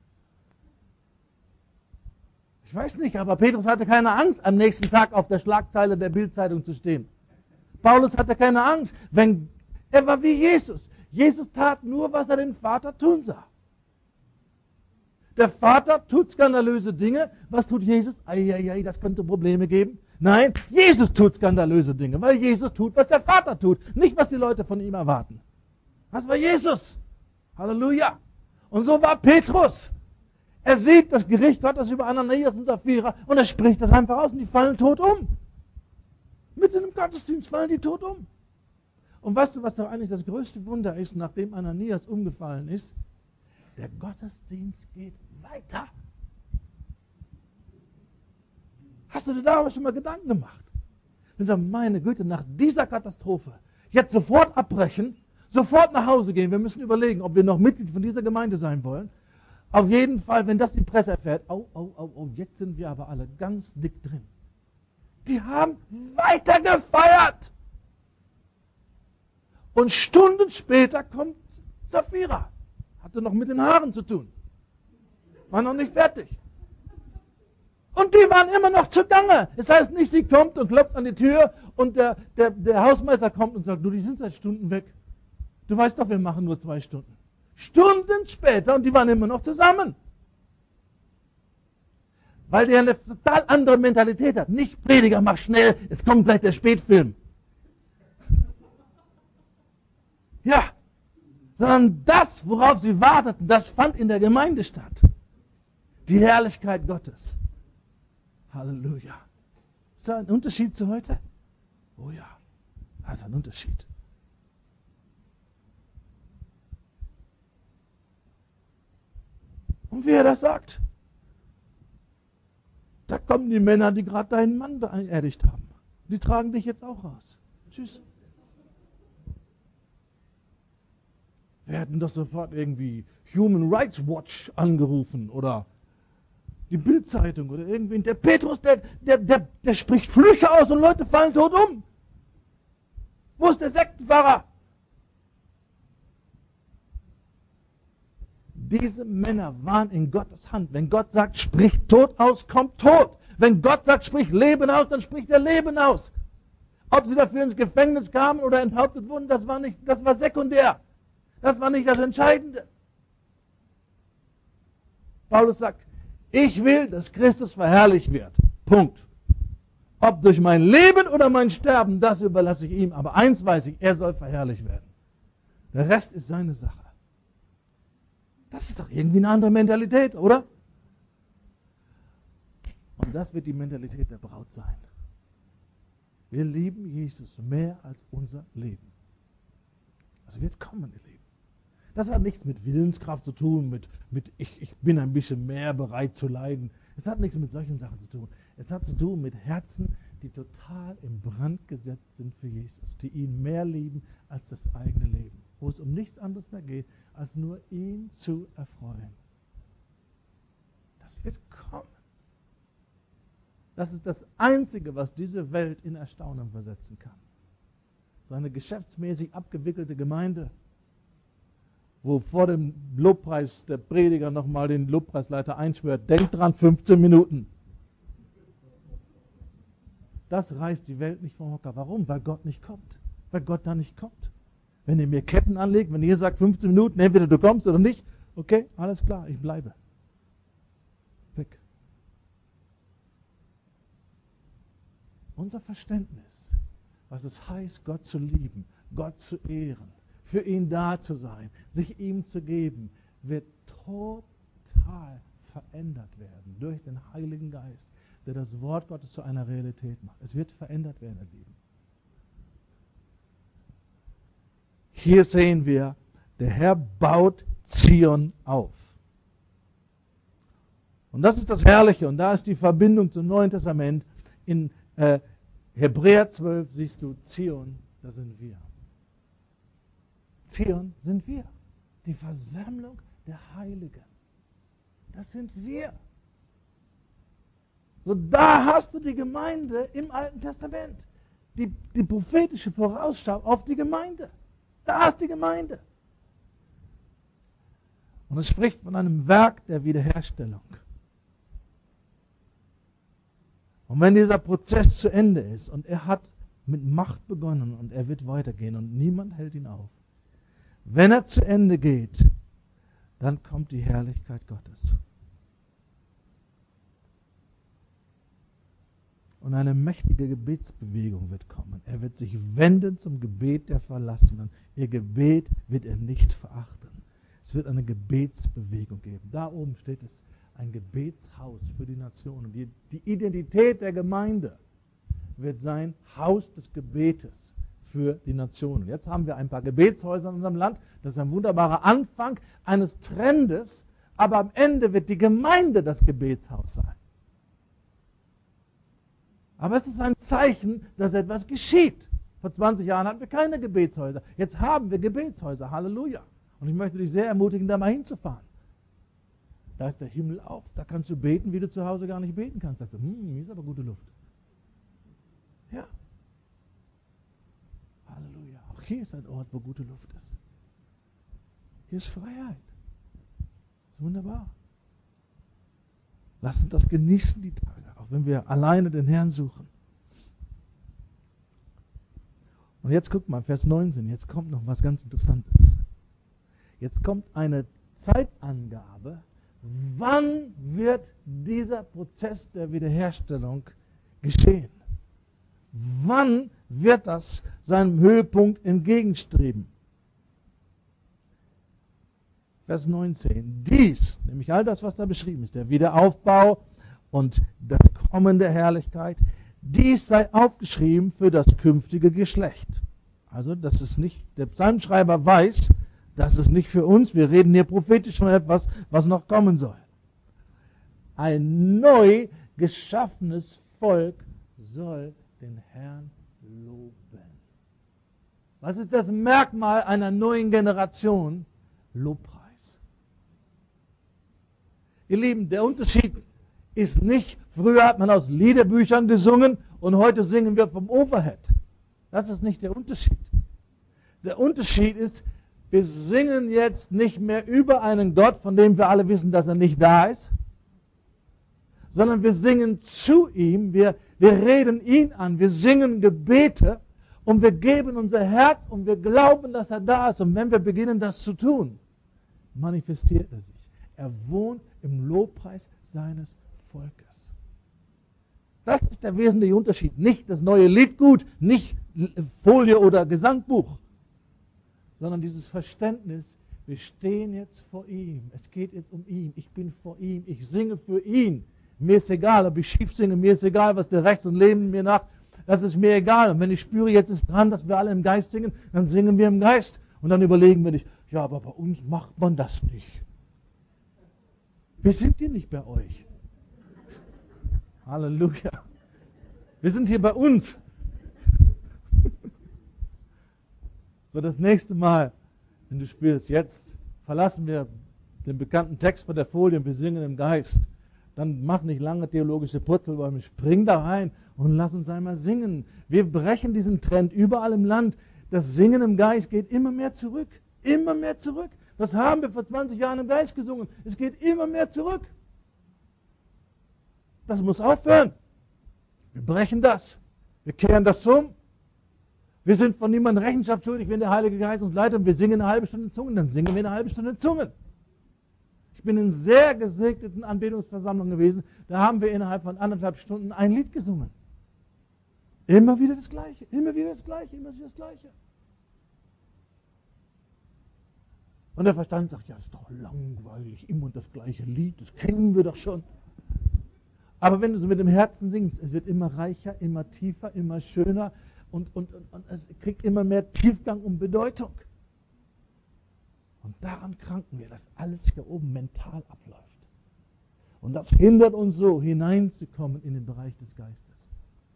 Ich weiß nicht, aber Petrus hatte keine Angst, am nächsten Tag auf der Schlagzeile der Bildzeitung zu stehen. Paulus hatte keine Angst, wenn er war wie Jesus. Jesus tat nur, was er den Vater tun sah. Der Vater tut skandalöse Dinge. Was tut Jesus? Eieiei, das könnte Probleme geben. Nein, Jesus tut skandalöse Dinge, weil Jesus tut, was der Vater tut, nicht was die Leute von ihm erwarten. Das war Jesus. Halleluja. Und so war Petrus. Er sieht das Gericht Gottes über Ananias und Sapphira und er spricht das einfach aus und die fallen tot um. Mitten im Gottesdienst fallen die tot um. Und weißt du, was doch eigentlich das größte Wunder ist, nachdem Ananias umgefallen ist? Der Gottesdienst geht weiter. Hast du dir darüber schon mal Gedanken gemacht? Und sagen, meine Güte, nach dieser Katastrophe jetzt sofort abbrechen, sofort nach Hause gehen. Wir müssen überlegen, ob wir noch Mitglied von dieser Gemeinde sein wollen. Auf jeden Fall, wenn das die Presse erfährt, oh, oh, oh, oh, jetzt sind wir aber alle ganz dick drin. Die haben weiter gefeiert. Und Stunden später kommt Sapphira. Hatte noch mit den Haaren zu tun. War noch nicht fertig. Und die waren immer noch zugange. Das heißt nicht, sie kommt und klopft an die Tür und der, der, der Hausmeister kommt und sagt, du, die sind seit Stunden weg. Du weißt doch, wir machen nur zwei Stunden. Stunden später und die waren immer noch zusammen. Weil der eine total andere Mentalität hat. Nicht Prediger, mach schnell, es kommt gleich der Spätfilm. Ja, sondern das, worauf sie warteten, das fand in der Gemeinde statt. Die Herrlichkeit Gottes. Halleluja. Ist das ein Unterschied zu heute? Oh ja, das ist ein Unterschied. Und wie er das sagt, da kommen die Männer, die gerade deinen Mann beerdigt haben. Die tragen dich jetzt auch raus. Tschüss. Wir hätten doch sofort irgendwie Human Rights Watch angerufen oder die Bildzeitung oder irgendwen. Der Petrus, der, der, der, der spricht Flüche aus und Leute fallen tot um. Wo ist der Sektenpfarrer? Diese Männer waren in Gottes Hand. Wenn Gott sagt, sprich Tod aus, kommt Tod. Wenn Gott sagt, sprich Leben aus, dann spricht er Leben aus. Ob sie dafür ins Gefängnis kamen oder enthauptet wurden, das war nicht, das war sekundär. Das war nicht das Entscheidende. Paulus sagt, ich will, dass Christus verherrlicht wird. Punkt. Ob durch mein Leben oder mein Sterben, das überlasse ich ihm. Aber eins weiß ich, er soll verherrlicht werden. Der Rest ist seine Sache. Das ist doch irgendwie eine andere Mentalität, oder? Und das wird die Mentalität der Braut sein. Wir lieben Jesus mehr als unser Leben. Das wird kommen, ihr Lieben. Das hat nichts mit Willenskraft zu tun, mit, mit ich, ich bin ein bisschen mehr bereit zu leiden. Es hat nichts mit solchen Sachen zu tun. Es hat zu tun mit Herzen, die total im Brand gesetzt sind für Jesus, die ihn mehr lieben als das eigene Leben, wo es um nichts anderes mehr geht, als nur ihn zu erfreuen. Das wird kommen. Das ist das Einzige, was diese Welt in Erstaunen versetzen kann. So eine geschäftsmäßig abgewickelte Gemeinde, wo vor dem Lobpreis der Prediger nochmal den Lobpreisleiter einschwört, denkt dran, fünfzehn Minuten. Das reißt die Welt nicht vom Hocker. Warum? Weil Gott nicht kommt. Weil Gott da nicht kommt. Wenn ihr mir Ketten anlegt, wenn ihr sagt fünfzehn Minuten, entweder du kommst oder nicht, okay, alles klar, ich bleibe. Weg. Unser Verständnis, was es heißt, Gott zu lieben, Gott zu ehren, für ihn da zu sein, sich ihm zu geben, wird total verändert werden durch den Heiligen Geist, der das Wort Gottes zu einer Realität macht. Es wird verändert werden, ihr Lieben. Hier sehen wir, der Herr baut Zion auf. Und das ist das Herrliche, und da ist die Verbindung zum Neuen Testament. In äh, Hebräer zwölf siehst du Zion, da sind wir. Zion sind wir. Die Versammlung der Heiligen. Das sind wir. So, da hast du die Gemeinde im Alten Testament. Die, die prophetische Vorausschau auf die Gemeinde. Da ist die Gemeinde. Und es spricht von einem Werk der Wiederherstellung. Und wenn dieser Prozess zu Ende ist und er hat mit Macht begonnen und er wird weitergehen und niemand hält ihn auf. Wenn er zu Ende geht, dann kommt die Herrlichkeit Gottes. Und eine mächtige Gebetsbewegung wird kommen. Er wird sich wenden zum Gebet der Verlassenen. Ihr Gebet wird er nicht verachten. Es wird eine Gebetsbewegung geben. Da oben steht es, ein Gebetshaus für die Nationen. Die, die Identität der Gemeinde wird sein Haus des Gebetes für die Nationen. Jetzt haben wir ein paar Gebetshäuser in unserem Land. Das ist ein wunderbarer Anfang eines Trendes, aber am Ende wird die Gemeinde das Gebetshaus sein. Aber es ist ein Zeichen, dass etwas geschieht. Vor zwanzig Jahren hatten wir keine Gebetshäuser. Jetzt haben wir Gebetshäuser. Halleluja. Und ich möchte dich sehr ermutigen, da mal hinzufahren. Da ist der Himmel auf. Da kannst du beten, wie du zu Hause gar nicht beten kannst. Da sagst du, hm, hier ist aber gute Luft. Ja. Halleluja. Auch hier ist ein Ort, wo gute Luft ist. Hier ist Freiheit. Das ist wunderbar. Lass uns das genießen, die Tage, auch wenn wir alleine den Herrn suchen. Und jetzt guck mal, Vers neunzehn, jetzt kommt noch was ganz Interessantes. Jetzt kommt eine Zeitangabe, wann wird dieser Prozess der Wiederherstellung geschehen? Wann wird das seinem Höhepunkt entgegenstreben? Vers neunzehn. Dies, nämlich all das, was da beschrieben ist, der Wiederaufbau und das Kommen der Herrlichkeit, dies sei aufgeschrieben für das künftige Geschlecht. Also, das ist nicht, der Psalmschreiber weiß, das ist nicht für uns, wir reden hier prophetisch von etwas, was noch kommen soll. Ein neu geschaffenes Volk soll den Herrn loben. Was ist das Merkmal einer neuen Generation? Lobpreis. Ihr Lieben, der Unterschied ist nicht, früher hat man aus Liederbüchern gesungen und heute singen wir vom Overhead. Das ist nicht der Unterschied. Der Unterschied ist, wir singen jetzt nicht mehr über einen Gott, von dem wir alle wissen, dass er nicht da ist, sondern wir singen zu ihm, wir, wir reden ihn an, wir singen Gebete und wir geben unser Herz und wir glauben, dass er da ist. Und wenn wir beginnen, das zu tun, manifestiert er sich. Er wohnt im Lobpreis seines Volkes. Das ist der wesentliche Unterschied. Nicht das neue Liedgut, nicht Folie oder Gesangbuch, sondern dieses Verständnis, wir stehen jetzt vor ihm. Es geht jetzt um ihn. Ich bin vor ihm. Ich singe für ihn. Mir ist egal, ob ich schief singe. Mir ist egal, was der rechts und neben mir nach Das ist mir egal. Und wenn ich spüre, jetzt ist dran, dass wir alle im Geist singen, dann singen wir im Geist. Und dann überlegen wir nicht, ja, aber bei uns macht man das nicht. Wir sind hier nicht bei euch. Halleluja. Wir sind hier bei uns. So, das nächste Mal, wenn du spürst, jetzt verlassen wir den bekannten Text von der Folie und wir singen im Geist, dann mach nicht lange theologische Purzelbäume, spring da rein und lass uns einmal singen. Wir brechen diesen Trend überall im Land. Das Singen im Geist geht immer mehr zurück. Immer mehr zurück. Das haben wir vor zwanzig Jahren im Geist gesungen. Es geht immer mehr zurück. Das muss aufhören. Wir brechen das. Wir kehren das um. Wir sind von niemandem Rechenschaft schuldig, wenn der Heilige Geist uns leitet und wir singen eine halbe Stunde in Zungen, dann singen wir eine halbe Stunde in Zungen. Ich bin in sehr gesegneten Anbetungsversammlungen gewesen, da haben wir innerhalb von anderthalb Stunden ein Lied gesungen. Immer wieder das Gleiche, immer wieder das Gleiche, immer wieder das Gleiche. Und der Verstand sagt, ja, das ist doch langweilig, immer das gleiche Lied, das kennen wir doch schon. Aber wenn du so mit dem Herzen singst, es wird immer reicher, immer tiefer, immer schöner und, und, und, und es kriegt immer mehr Tiefgang und Bedeutung. Und daran kranken wir, dass alles hier oben mental abläuft. Und das hindert uns so, hineinzukommen in den Bereich des Geistes.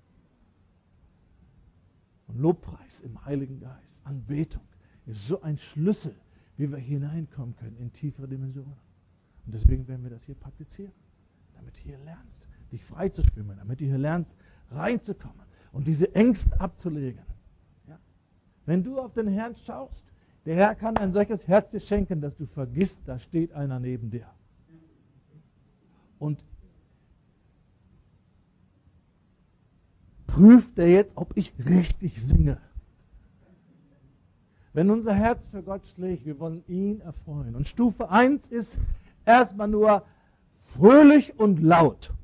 Und Lobpreis im Heiligen Geist, Anbetung, ist so ein Schlüssel, wie wir hineinkommen können in tiefere Dimensionen. Und deswegen werden wir das hier praktizieren, damit du hier lernst, dich frei zu schwimmen, damit du hier lernst, reinzukommen und diese Ängste abzulegen. Ja? Wenn du auf den Herrn schaust, der Herr kann ein solches Herz dir schenken, dass du vergisst, da steht einer neben dir. Und prüft er jetzt, ob ich richtig singe. Wenn unser Herz für Gott schlägt, wir wollen ihn erfreuen. Und Stufe eins ist erstmal nur fröhlich und laut.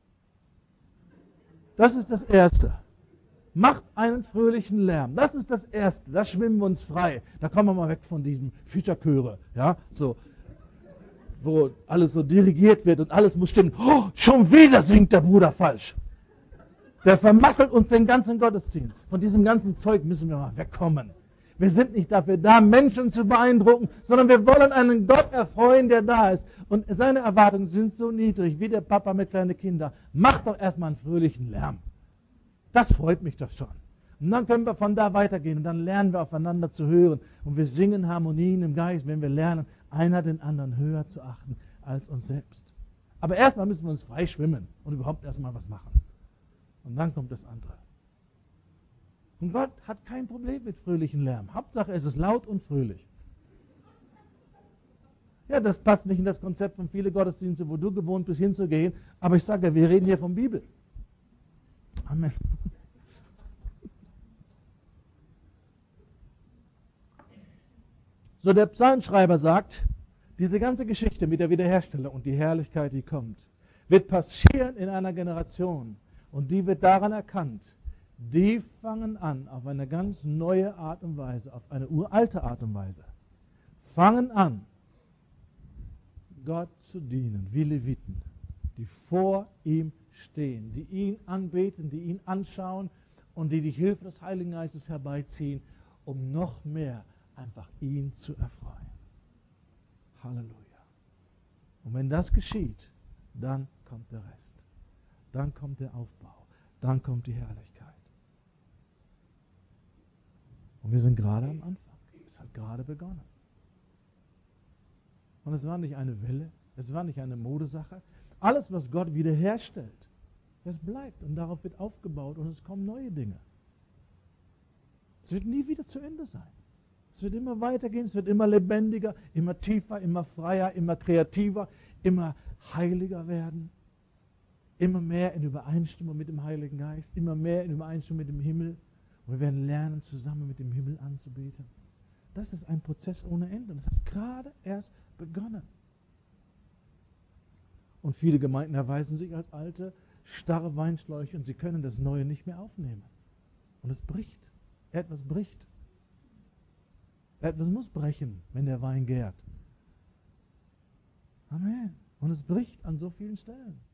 Das ist das Erste. Macht einen fröhlichen Lärm. Das ist das Erste. Da schwimmen wir uns frei. Da kommen wir mal weg von diesem Fischerchöre, ja, so, wo alles so dirigiert wird und alles muss stimmen. Oh, schon wieder singt der Bruder falsch. Der vermasselt uns den ganzen Gottesdienst. Von diesem ganzen Zeug müssen wir mal wegkommen. Wir sind nicht dafür da, Menschen zu beeindrucken, sondern wir wollen einen Gott erfreuen, der da ist. Und seine Erwartungen sind so niedrig, wie der Papa mit kleinen Kindern. Mach doch erstmal einen fröhlichen Lärm. Das freut mich doch schon. Und dann können wir von da weitergehen und dann lernen wir aufeinander zu hören. Und wir singen Harmonien im Geist, wenn wir lernen, einer den anderen höher zu achten als uns selbst. Aber erstmal müssen wir uns frei schwimmen und überhaupt erstmal was machen. Und dann kommt das andere. Und Gott hat kein Problem mit fröhlichem Lärm. Hauptsache es ist laut und fröhlich. Ja, das passt nicht in das Konzept von vielen Gottesdiensten, wo du gewohnt bist hinzugehen. Aber ich sage ja, wir reden hier von Bibel. Amen. So, der Psalmschreiber sagt, diese ganze Geschichte mit der Wiederherstellung und die Herrlichkeit, die kommt, wird passieren in einer Generation. Und die wird daran erkannt, die fangen an, auf eine ganz neue Art und Weise, auf eine uralte Art und Weise, fangen an, Gott zu dienen, wie Leviten, die vor ihm stehen, die ihn anbeten, die ihn anschauen und die die Hilfe des Heiligen Geistes herbeiziehen, um noch mehr einfach ihn zu erfreuen. Halleluja. Und wenn das geschieht, dann kommt der Rest. Dann kommt der Aufbau. Dann kommt die Herrlichkeit. Und wir sind gerade am Anfang. Es hat gerade begonnen. Und es war nicht eine Welle, es war nicht eine Modesache. Alles, was Gott wiederherstellt, das bleibt und darauf wird aufgebaut und es kommen neue Dinge. Es wird nie wieder zu Ende sein. Es wird immer weitergehen, es wird immer lebendiger, immer tiefer, immer freier, immer kreativer, immer heiliger werden. Immer mehr in Übereinstimmung mit dem Heiligen Geist, immer mehr in Übereinstimmung mit dem Himmel. Und wir werden lernen, zusammen mit dem Himmel anzubeten. Das ist ein Prozess ohne Ende. Das hat gerade erst begonnen. Und viele Gemeinden erweisen sich als alte, starre Weinschläuche und sie können das Neue nicht mehr aufnehmen. Und es bricht. Etwas bricht. Etwas muss brechen, wenn der Wein gärt. Amen. Und es bricht an so vielen Stellen.